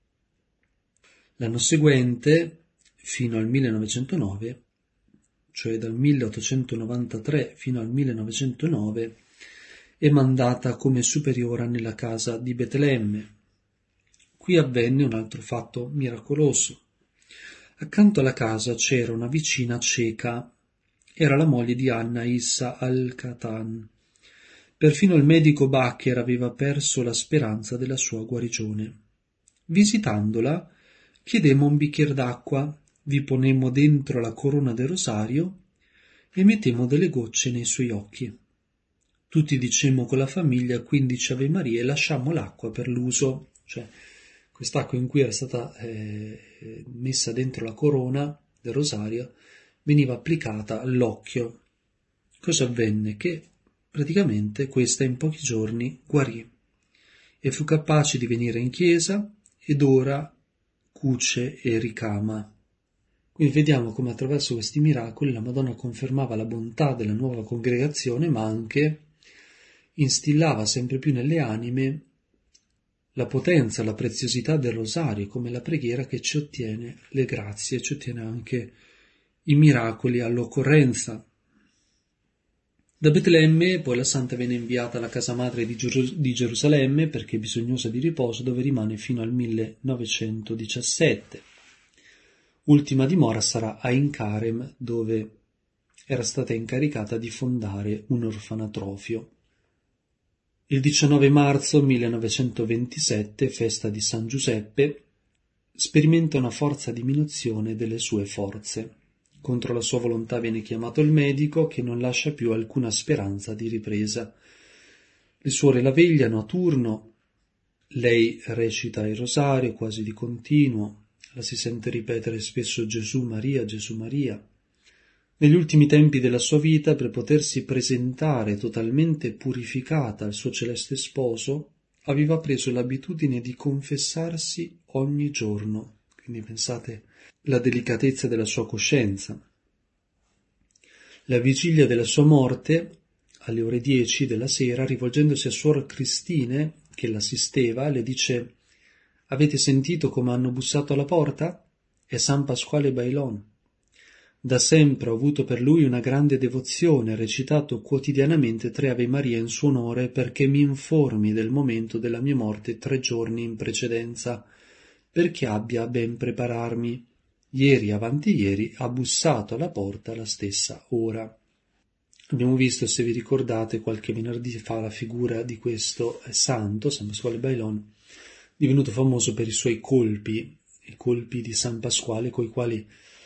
L'anno seguente, fino al millenovecentonove, cioè dal milleottocentonovantatré fino al millenovecentonove, è mandata come superiora nella casa di Betlemme. Qui avvenne un altro fatto miracoloso. Accanto alla casa c'era una vicina cieca, era la moglie di Anna Issa al-Qatan. Perfino il medico Bacher aveva perso la speranza della sua guarigione. Visitandola, chiedemmo un bicchiere d'acqua, vi ponemmo dentro la corona del rosario e mettemmo delle gocce nei suoi occhi. Tutti dicemmo con la famiglia quindici Ave Maria e lasciammo l'acqua per l'uso, cioè quest'acqua in cui era stata eh, messa dentro la corona del rosario veniva applicata all'occhio. Cosa avvenne? Che praticamente questa in pochi giorni guarì e fu capace di venire in chiesa ed ora cuce e ricama. Quindi vediamo come attraverso questi miracoli la Madonna confermava la bontà della nuova congregazione, ma anche instillava sempre più nelle anime la potenza, la preziosità del rosario, come la preghiera che ci ottiene le grazie, ci ottiene anche i miracoli all'occorrenza. Da Betlemme poi la santa venne inviata alla casa madre di, Geru- di Gerusalemme perché bisognosa di riposo, dove rimane fino al millenovecentodiciassette. Ultima dimora sarà a Ein Karem, dove era stata incaricata di fondare un orfanatrofio. Il diciannove marzo millenovecentoventisette, festa di San Giuseppe, sperimenta una forza diminuzione delle sue forze. Contro la sua volontà viene chiamato il medico, che non lascia più alcuna speranza di ripresa. Le suore la vegliano a turno, lei recita il rosario quasi di continuo, la si sente ripetere spesso Gesù Maria, Gesù Maria. Negli ultimi tempi della sua vita, per potersi presentare totalmente purificata al suo celeste sposo, aveva preso l'abitudine di confessarsi ogni giorno. Quindi pensate la delicatezza della sua coscienza. La vigilia della sua morte, alle ore dieci della sera, rivolgendosi a suor Cristine, che l'assisteva, le dice: «Avete sentito come hanno bussato alla porta? È San Pasquale Bailon. Da sempre ho avuto per lui una grande devozione, recitato quotidianamente tre Ave Maria in suo onore perché mi informi del momento della mia morte tre giorni in precedenza, perché abbia a ben prepararmi. Ieri avanti ieri ha bussato alla porta alla stessa ora». Abbiamo visto, se vi ricordate, qualche venerdì fa la figura di questo santo, San Pasquale Bailon, divenuto famoso per i suoi colpi, i colpi di San Pasquale, coi quali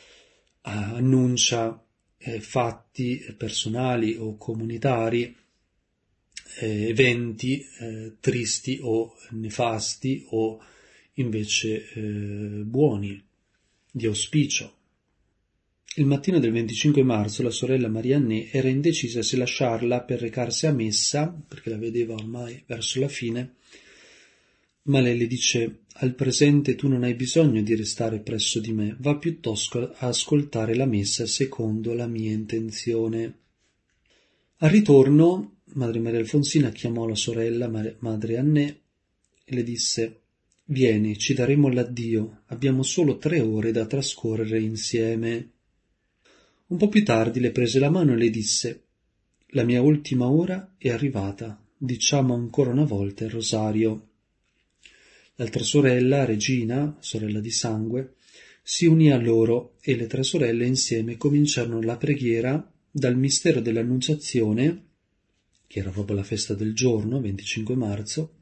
annuncia eh, fatti personali o comunitari, eh, eventi eh, tristi o nefasti o invece eh, buoni, di auspicio. Il mattino del venticinque marzo la sorella Marianne era indecisa se lasciarla per recarsi a messa, perché la vedeva ormai verso la fine, ma lei le dice: «Al presente tu non hai bisogno di restare presso di me, va piuttosto a ascoltare la messa secondo la mia intenzione». Al ritorno, Madre Maria Alfonsina chiamò la sorella Madre Annè e le disse: «Vieni, ci daremo l'addio, abbiamo solo tre ore da trascorrere insieme». Un po' più tardi le prese la mano e le disse: «La mia ultima ora è arrivata, diciamo ancora una volta il rosario». L'altra sorella, Regina, sorella di sangue, si unì a loro e le tre sorelle insieme cominciarono la preghiera dal mistero dell'Annunciazione, che era proprio la festa del giorno, venticinque marzo,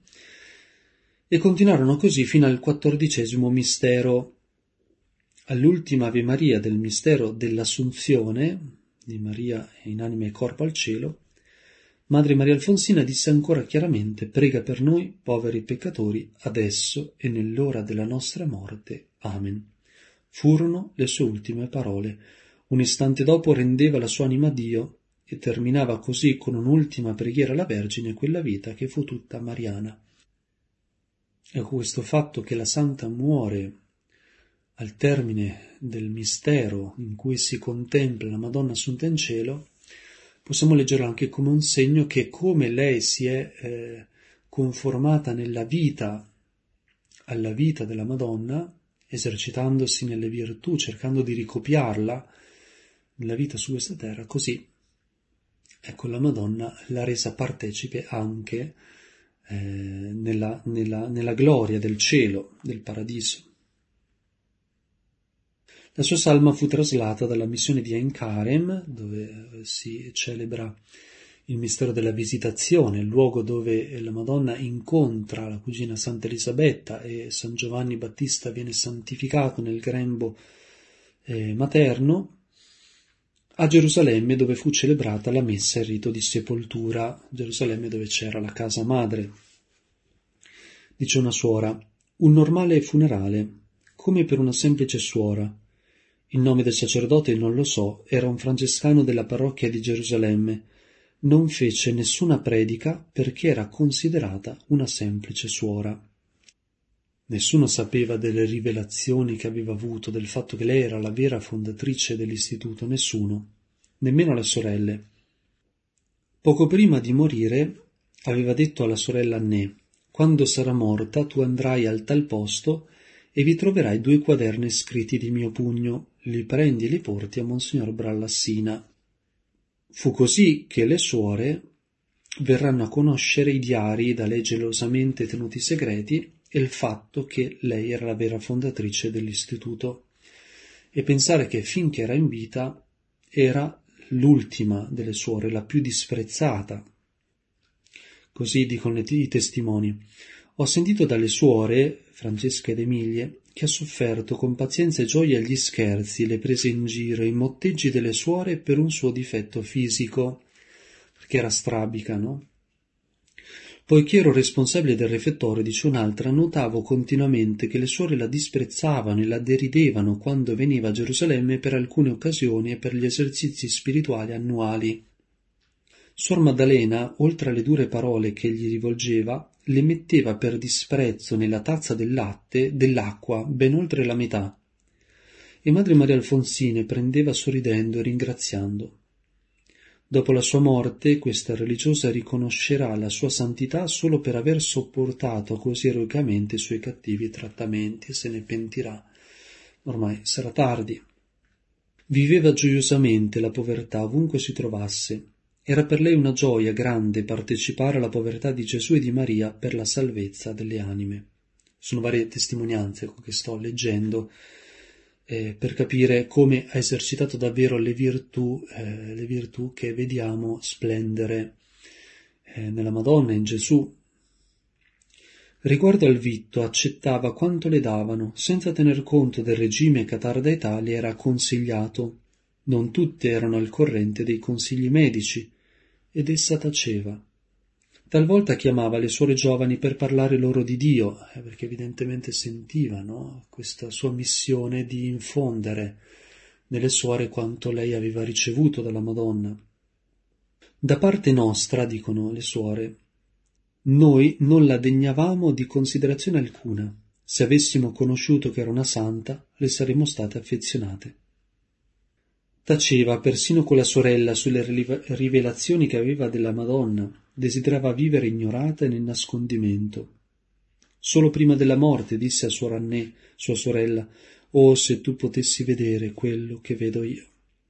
e continuarono così fino al quattordicesimo mistero. All'ultima Ave Maria del mistero dell'Assunzione, di Maria in anima e corpo al cielo, Madre Maria Alfonsina disse ancora chiaramente: prega per noi poveri peccatori, adesso e nell'ora della nostra morte. Amen. Furono le sue ultime parole. Un istante dopo rendeva la sua anima a Dio e terminava così con un'ultima preghiera alla Vergine quella vita che fu tutta mariana. Ecco, questo fatto che la Santa muore al termine del mistero in cui si contempla la Madonna assunta in cielo, possiamo leggerlo anche come un segno che, come lei si è eh, conformata nella vita alla vita della Madonna, esercitandosi nelle virtù, cercando di ricopiarla nella vita su questa terra, così ecco la Madonna l'ha resa partecipe anche eh, nella, nella, nella gloria del cielo, del paradiso. La sua salma fu traslata dalla missione di Ein Karem, dove si celebra il mistero della visitazione, il luogo dove la Madonna incontra la cugina Santa Elisabetta e San Giovanni Battista viene santificato nel grembo eh, materno, a Gerusalemme, dove fu celebrata la messa e il rito di sepoltura, Gerusalemme dove c'era la casa madre. Dice una suora: un normale funerale, come per una semplice suora. Il nome del sacerdote non lo so, era un francescano della parrocchia di Gerusalemme. Non fece nessuna predica perché era considerata una semplice suora. Nessuno sapeva delle rivelazioni che aveva avuto, del fatto che lei era la vera fondatrice dell'istituto, nessuno, nemmeno le sorelle. Poco prima di morire aveva detto alla sorella Annè: quando sarà morta tu andrai al tal posto e vi troverai due quaderni scritti di mio pugno, li prendi e li porti a Monsignor Brallassina. Fu così che le suore verranno a conoscere i diari da lei gelosamente tenuti segreti e il fatto che lei era la vera fondatrice dell'istituto, e pensare che finché era in vita era l'ultima delle suore, la più disprezzata. Così dicono i testimoni. Ho sentito dalle suore, Francesca ed Emilie, che ha sofferto con pazienza e gioia gli scherzi, le prese in giro, i motteggi delle suore per un suo difetto fisico, perché era strabica, no? Poiché ero responsabile del refettorio, dice un'altra, notavo continuamente che le suore la disprezzavano e la deridevano quando veniva a Gerusalemme per alcune occasioni e per gli esercizi spirituali annuali. Suor Maddalena, oltre alle dure parole che gli rivolgeva, le metteva per disprezzo nella tazza del latte dell'acqua ben oltre la metà, e Madre Maria Alfonsina prendeva sorridendo e ringraziando. Dopo la sua morte, questa religiosa riconoscerà la sua santità solo per aver sopportato così eroicamente i suoi cattivi trattamenti e se ne pentirà. Ormai sarà tardi. Viveva gioiosamente la povertà ovunque si trovasse. Era per lei una gioia grande partecipare alla povertà di Gesù e di Maria per la salvezza delle anime. Sono varie testimonianze che sto leggendo eh, per capire come ha esercitato davvero le virtù, eh, le virtù che vediamo splendere eh, nella Madonna, in Gesù. Riguardo al vitto, accettava quanto le davano, senza tener conto del regime che a tarda età le era consigliato. Non tutte erano al corrente dei consigli medici, ed essa taceva. Talvolta chiamava le suore giovani per parlare loro di Dio, eh, perché evidentemente sentiva, no, questa sua missione di infondere nelle suore quanto lei aveva ricevuto dalla Madonna. Da parte nostra, dicono le suore, noi non la degnavamo di considerazione alcuna. Se avessimo conosciuto che era una santa, le saremmo state affezionate. Taceva persino con la sorella sulle rivelazioni che aveva della Madonna, desiderava vivere ignorata e nel nascondimento. Solo prima della morte disse a suor Annè, sua sorella: «Oh, se tu potessi vedere quello che vedo io!»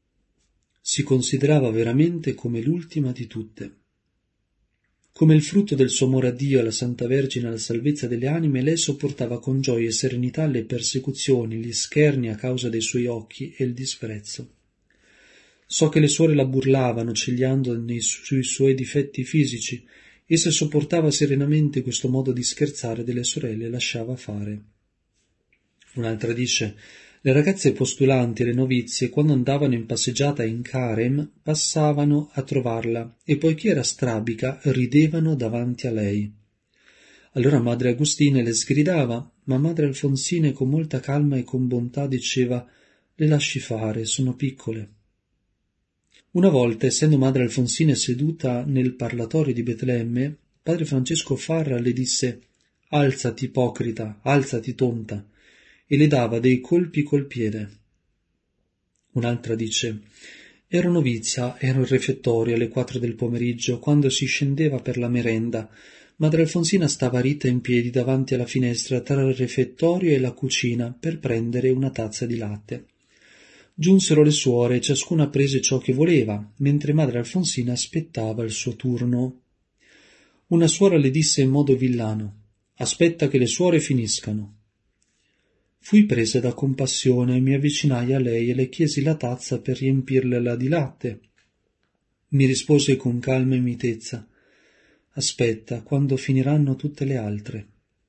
Si considerava veramente come l'ultima di tutte. Come il frutto del suo amore a Dio e alla Santa Vergine e alla salvezza delle anime, lei sopportava con gioia e serenità le persecuzioni, gli scherni a causa dei suoi occhi e il disprezzo. So che le suore la burlavano, cigliando nei, sui suoi difetti fisici. Essa sopportava serenamente questo modo di scherzare delle sorelle e lasciava fare. Un'altra dice: Le ragazze postulanti e le novizie, quando andavano in passeggiata in Carem, passavano a trovarla e, poiché era strabica, ridevano davanti a lei. Allora madre Agustina le sgridava, ma madre Alfonsina con molta calma e con bontà diceva: le lasci fare, sono piccole. Una volta, essendo madre Alfonsina seduta nel parlatorio di Betlemme, padre Francesco Farra le disse: alzati ipocrita, alzati tonta, e le dava dei colpi col piede. Un'altra dice: ero novizia, ero in refettorio alle quattro del pomeriggio, quando si scendeva per la merenda. Madre Alfonsina stava ritta in piedi davanti alla finestra tra il refettorio e la cucina per prendere una tazza di latte. Giunsero le suore e ciascuna prese ciò che voleva, mentre madre Alfonsina aspettava il suo turno. Una suora le disse in modo villano: aspetta che le suore finiscano. Fui presa da compassione e mi avvicinai a lei e le chiesi la tazza per riempirla di latte. Mi rispose con calma e mitezza: aspetta, quando finiranno tutte le altre.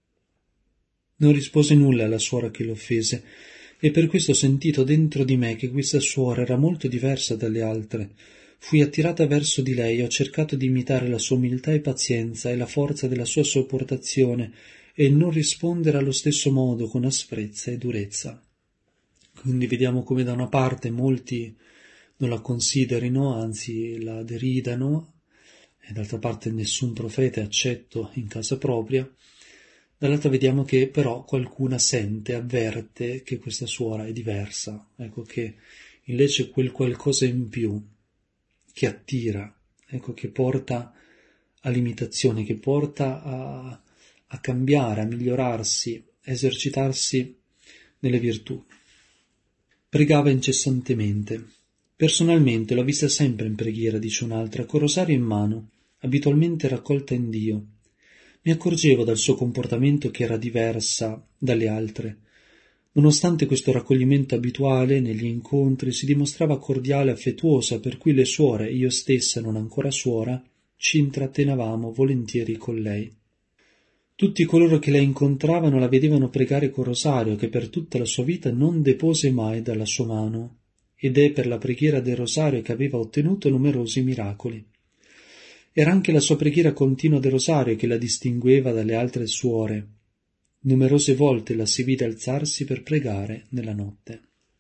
Non rispose nulla alla suora che l'offese, e per questo ho sentito dentro di me che questa suora era molto diversa dalle altre. Fui attirata verso di lei e ho cercato di imitare la sua umiltà e pazienza e la forza della sua sopportazione e non rispondere allo stesso modo con asprezza e durezza. Quindi vediamo come da una parte molti non la considerino, anzi la deridano, e d'altra parte nessun profeta è accetto in casa propria. Dall'altra vediamo che però qualcuna sente, avverte che questa suora è diversa, ecco, che invece quel qualcosa in più che attira, ecco, che porta all'imitazione, che porta a, a cambiare, a migliorarsi, a esercitarsi nelle virtù. Pregava incessantemente. Personalmente l'ho vista sempre in preghiera, dice un'altra, col rosario in mano, abitualmente raccolta in Dio. Mi accorgevo dal suo comportamento che era diversa dalle altre. Nonostante questo raccoglimento abituale negli incontri, si dimostrava cordiale e affettuosa, per cui le suore, io stessa non ancora suora, ci intrattenevamo volentieri con lei. Tutti coloro che la incontravano la vedevano pregare col rosario, che per tutta la sua vita non depose mai dalla sua mano, ed è per la preghiera del rosario che aveva ottenuto numerosi miracoli. Era anche la sua preghiera continua del rosario che la distingueva dalle altre suore. Numerose volte la si vide alzarsi per pregare nella notte.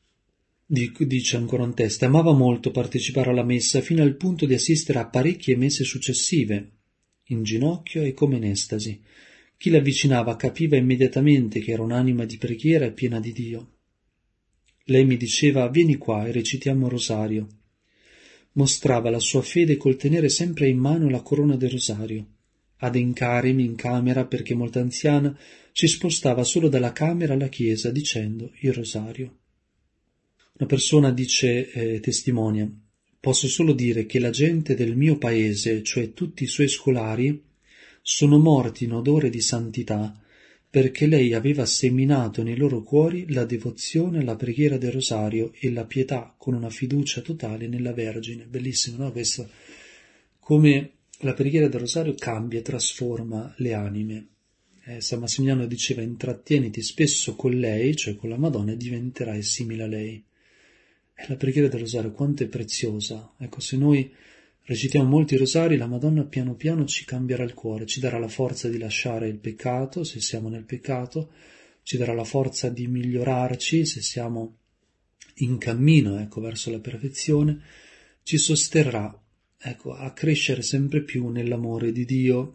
Dice ancora un testo: amava molto partecipare alla messa fino al punto di assistere a parecchie messe successive, in ginocchio e come in estasi. Chi l'avvicinava capiva immediatamente che era un'anima di preghiera e piena di Dio. Lei mi diceva: vieni qua e recitiamo il rosario. Mostrava la sua fede col tenere sempre in mano la corona del rosario. Ad Encarem, in camera, perché molto anziana, si spostava solo dalla camera alla chiesa dicendo il rosario. Una persona dice, eh, testimonia: posso solo dire che la gente del mio paese, cioè tutti i suoi scolari, sono morti in odore di santità, perché lei aveva seminato nei loro cuori la devozione alla preghiera del rosario e la pietà con una fiducia totale nella Vergine. Bellissimo, no? Questo, come la preghiera del rosario cambia e trasforma le anime. Eh, San Massimiliano diceva: intrattieniti spesso con lei, cioè con la Madonna, e diventerai simile a lei. E la preghiera del rosario quanto è preziosa. Ecco, se noi recitiamo molti rosari, la Madonna piano piano ci cambierà il cuore, ci darà la forza di lasciare il peccato, se siamo nel peccato, ci darà la forza di migliorarci, se siamo in cammino, ecco, verso la perfezione, ci sosterrà, ecco, a crescere sempre più nell'amore di Dio.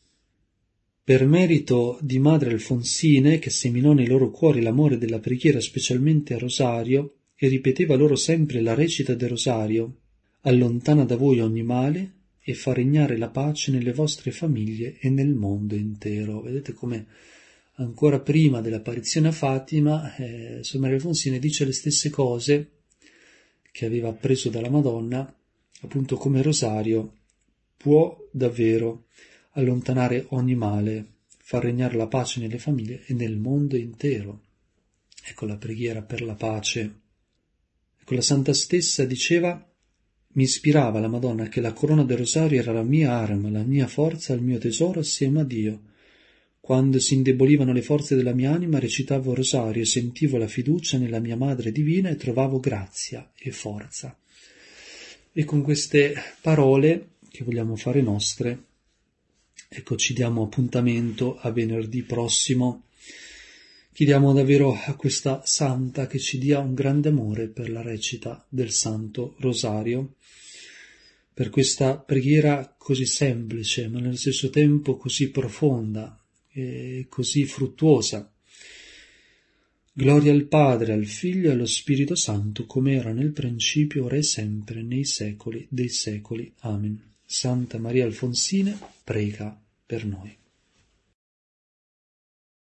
Per merito di Madre Alfonsine, che seminò nei loro cuori l'amore della preghiera, specialmente al rosario, e ripeteva loro sempre la recita del rosario: allontana da voi ogni male e fa regnare la pace nelle vostre famiglie e nel mondo intero. Vedete come ancora prima dell'apparizione a Fatima, eh, Sor Maria Alfonsine dice le stesse cose che aveva appreso dalla Madonna, appunto come rosario può davvero allontanare ogni male, far regnare la pace nelle famiglie e nel mondo intero. Ecco la preghiera per la pace. Ecco, la Santa stessa diceva: mi ispirava la Madonna che la corona del rosario era la mia arma, la mia forza, il mio tesoro assieme a Dio. Quando si indebolivano le forze della mia anima, recitavo il rosario e sentivo la fiducia nella mia Madre Divina e trovavo grazia e forza. E con queste parole che vogliamo fare nostre, ecco, ci diamo appuntamento a venerdì prossimo. Chiediamo davvero a questa Santa che ci dia un grande amore per la recita del Santo Rosario, per questa preghiera così semplice, ma nello stesso tempo così profonda e così fruttuosa. Gloria al Padre, al Figlio e allo Spirito Santo, come era nel principio, ora e sempre, nei secoli dei secoli. Amen. Santa Maria Alfonsine, prega per noi.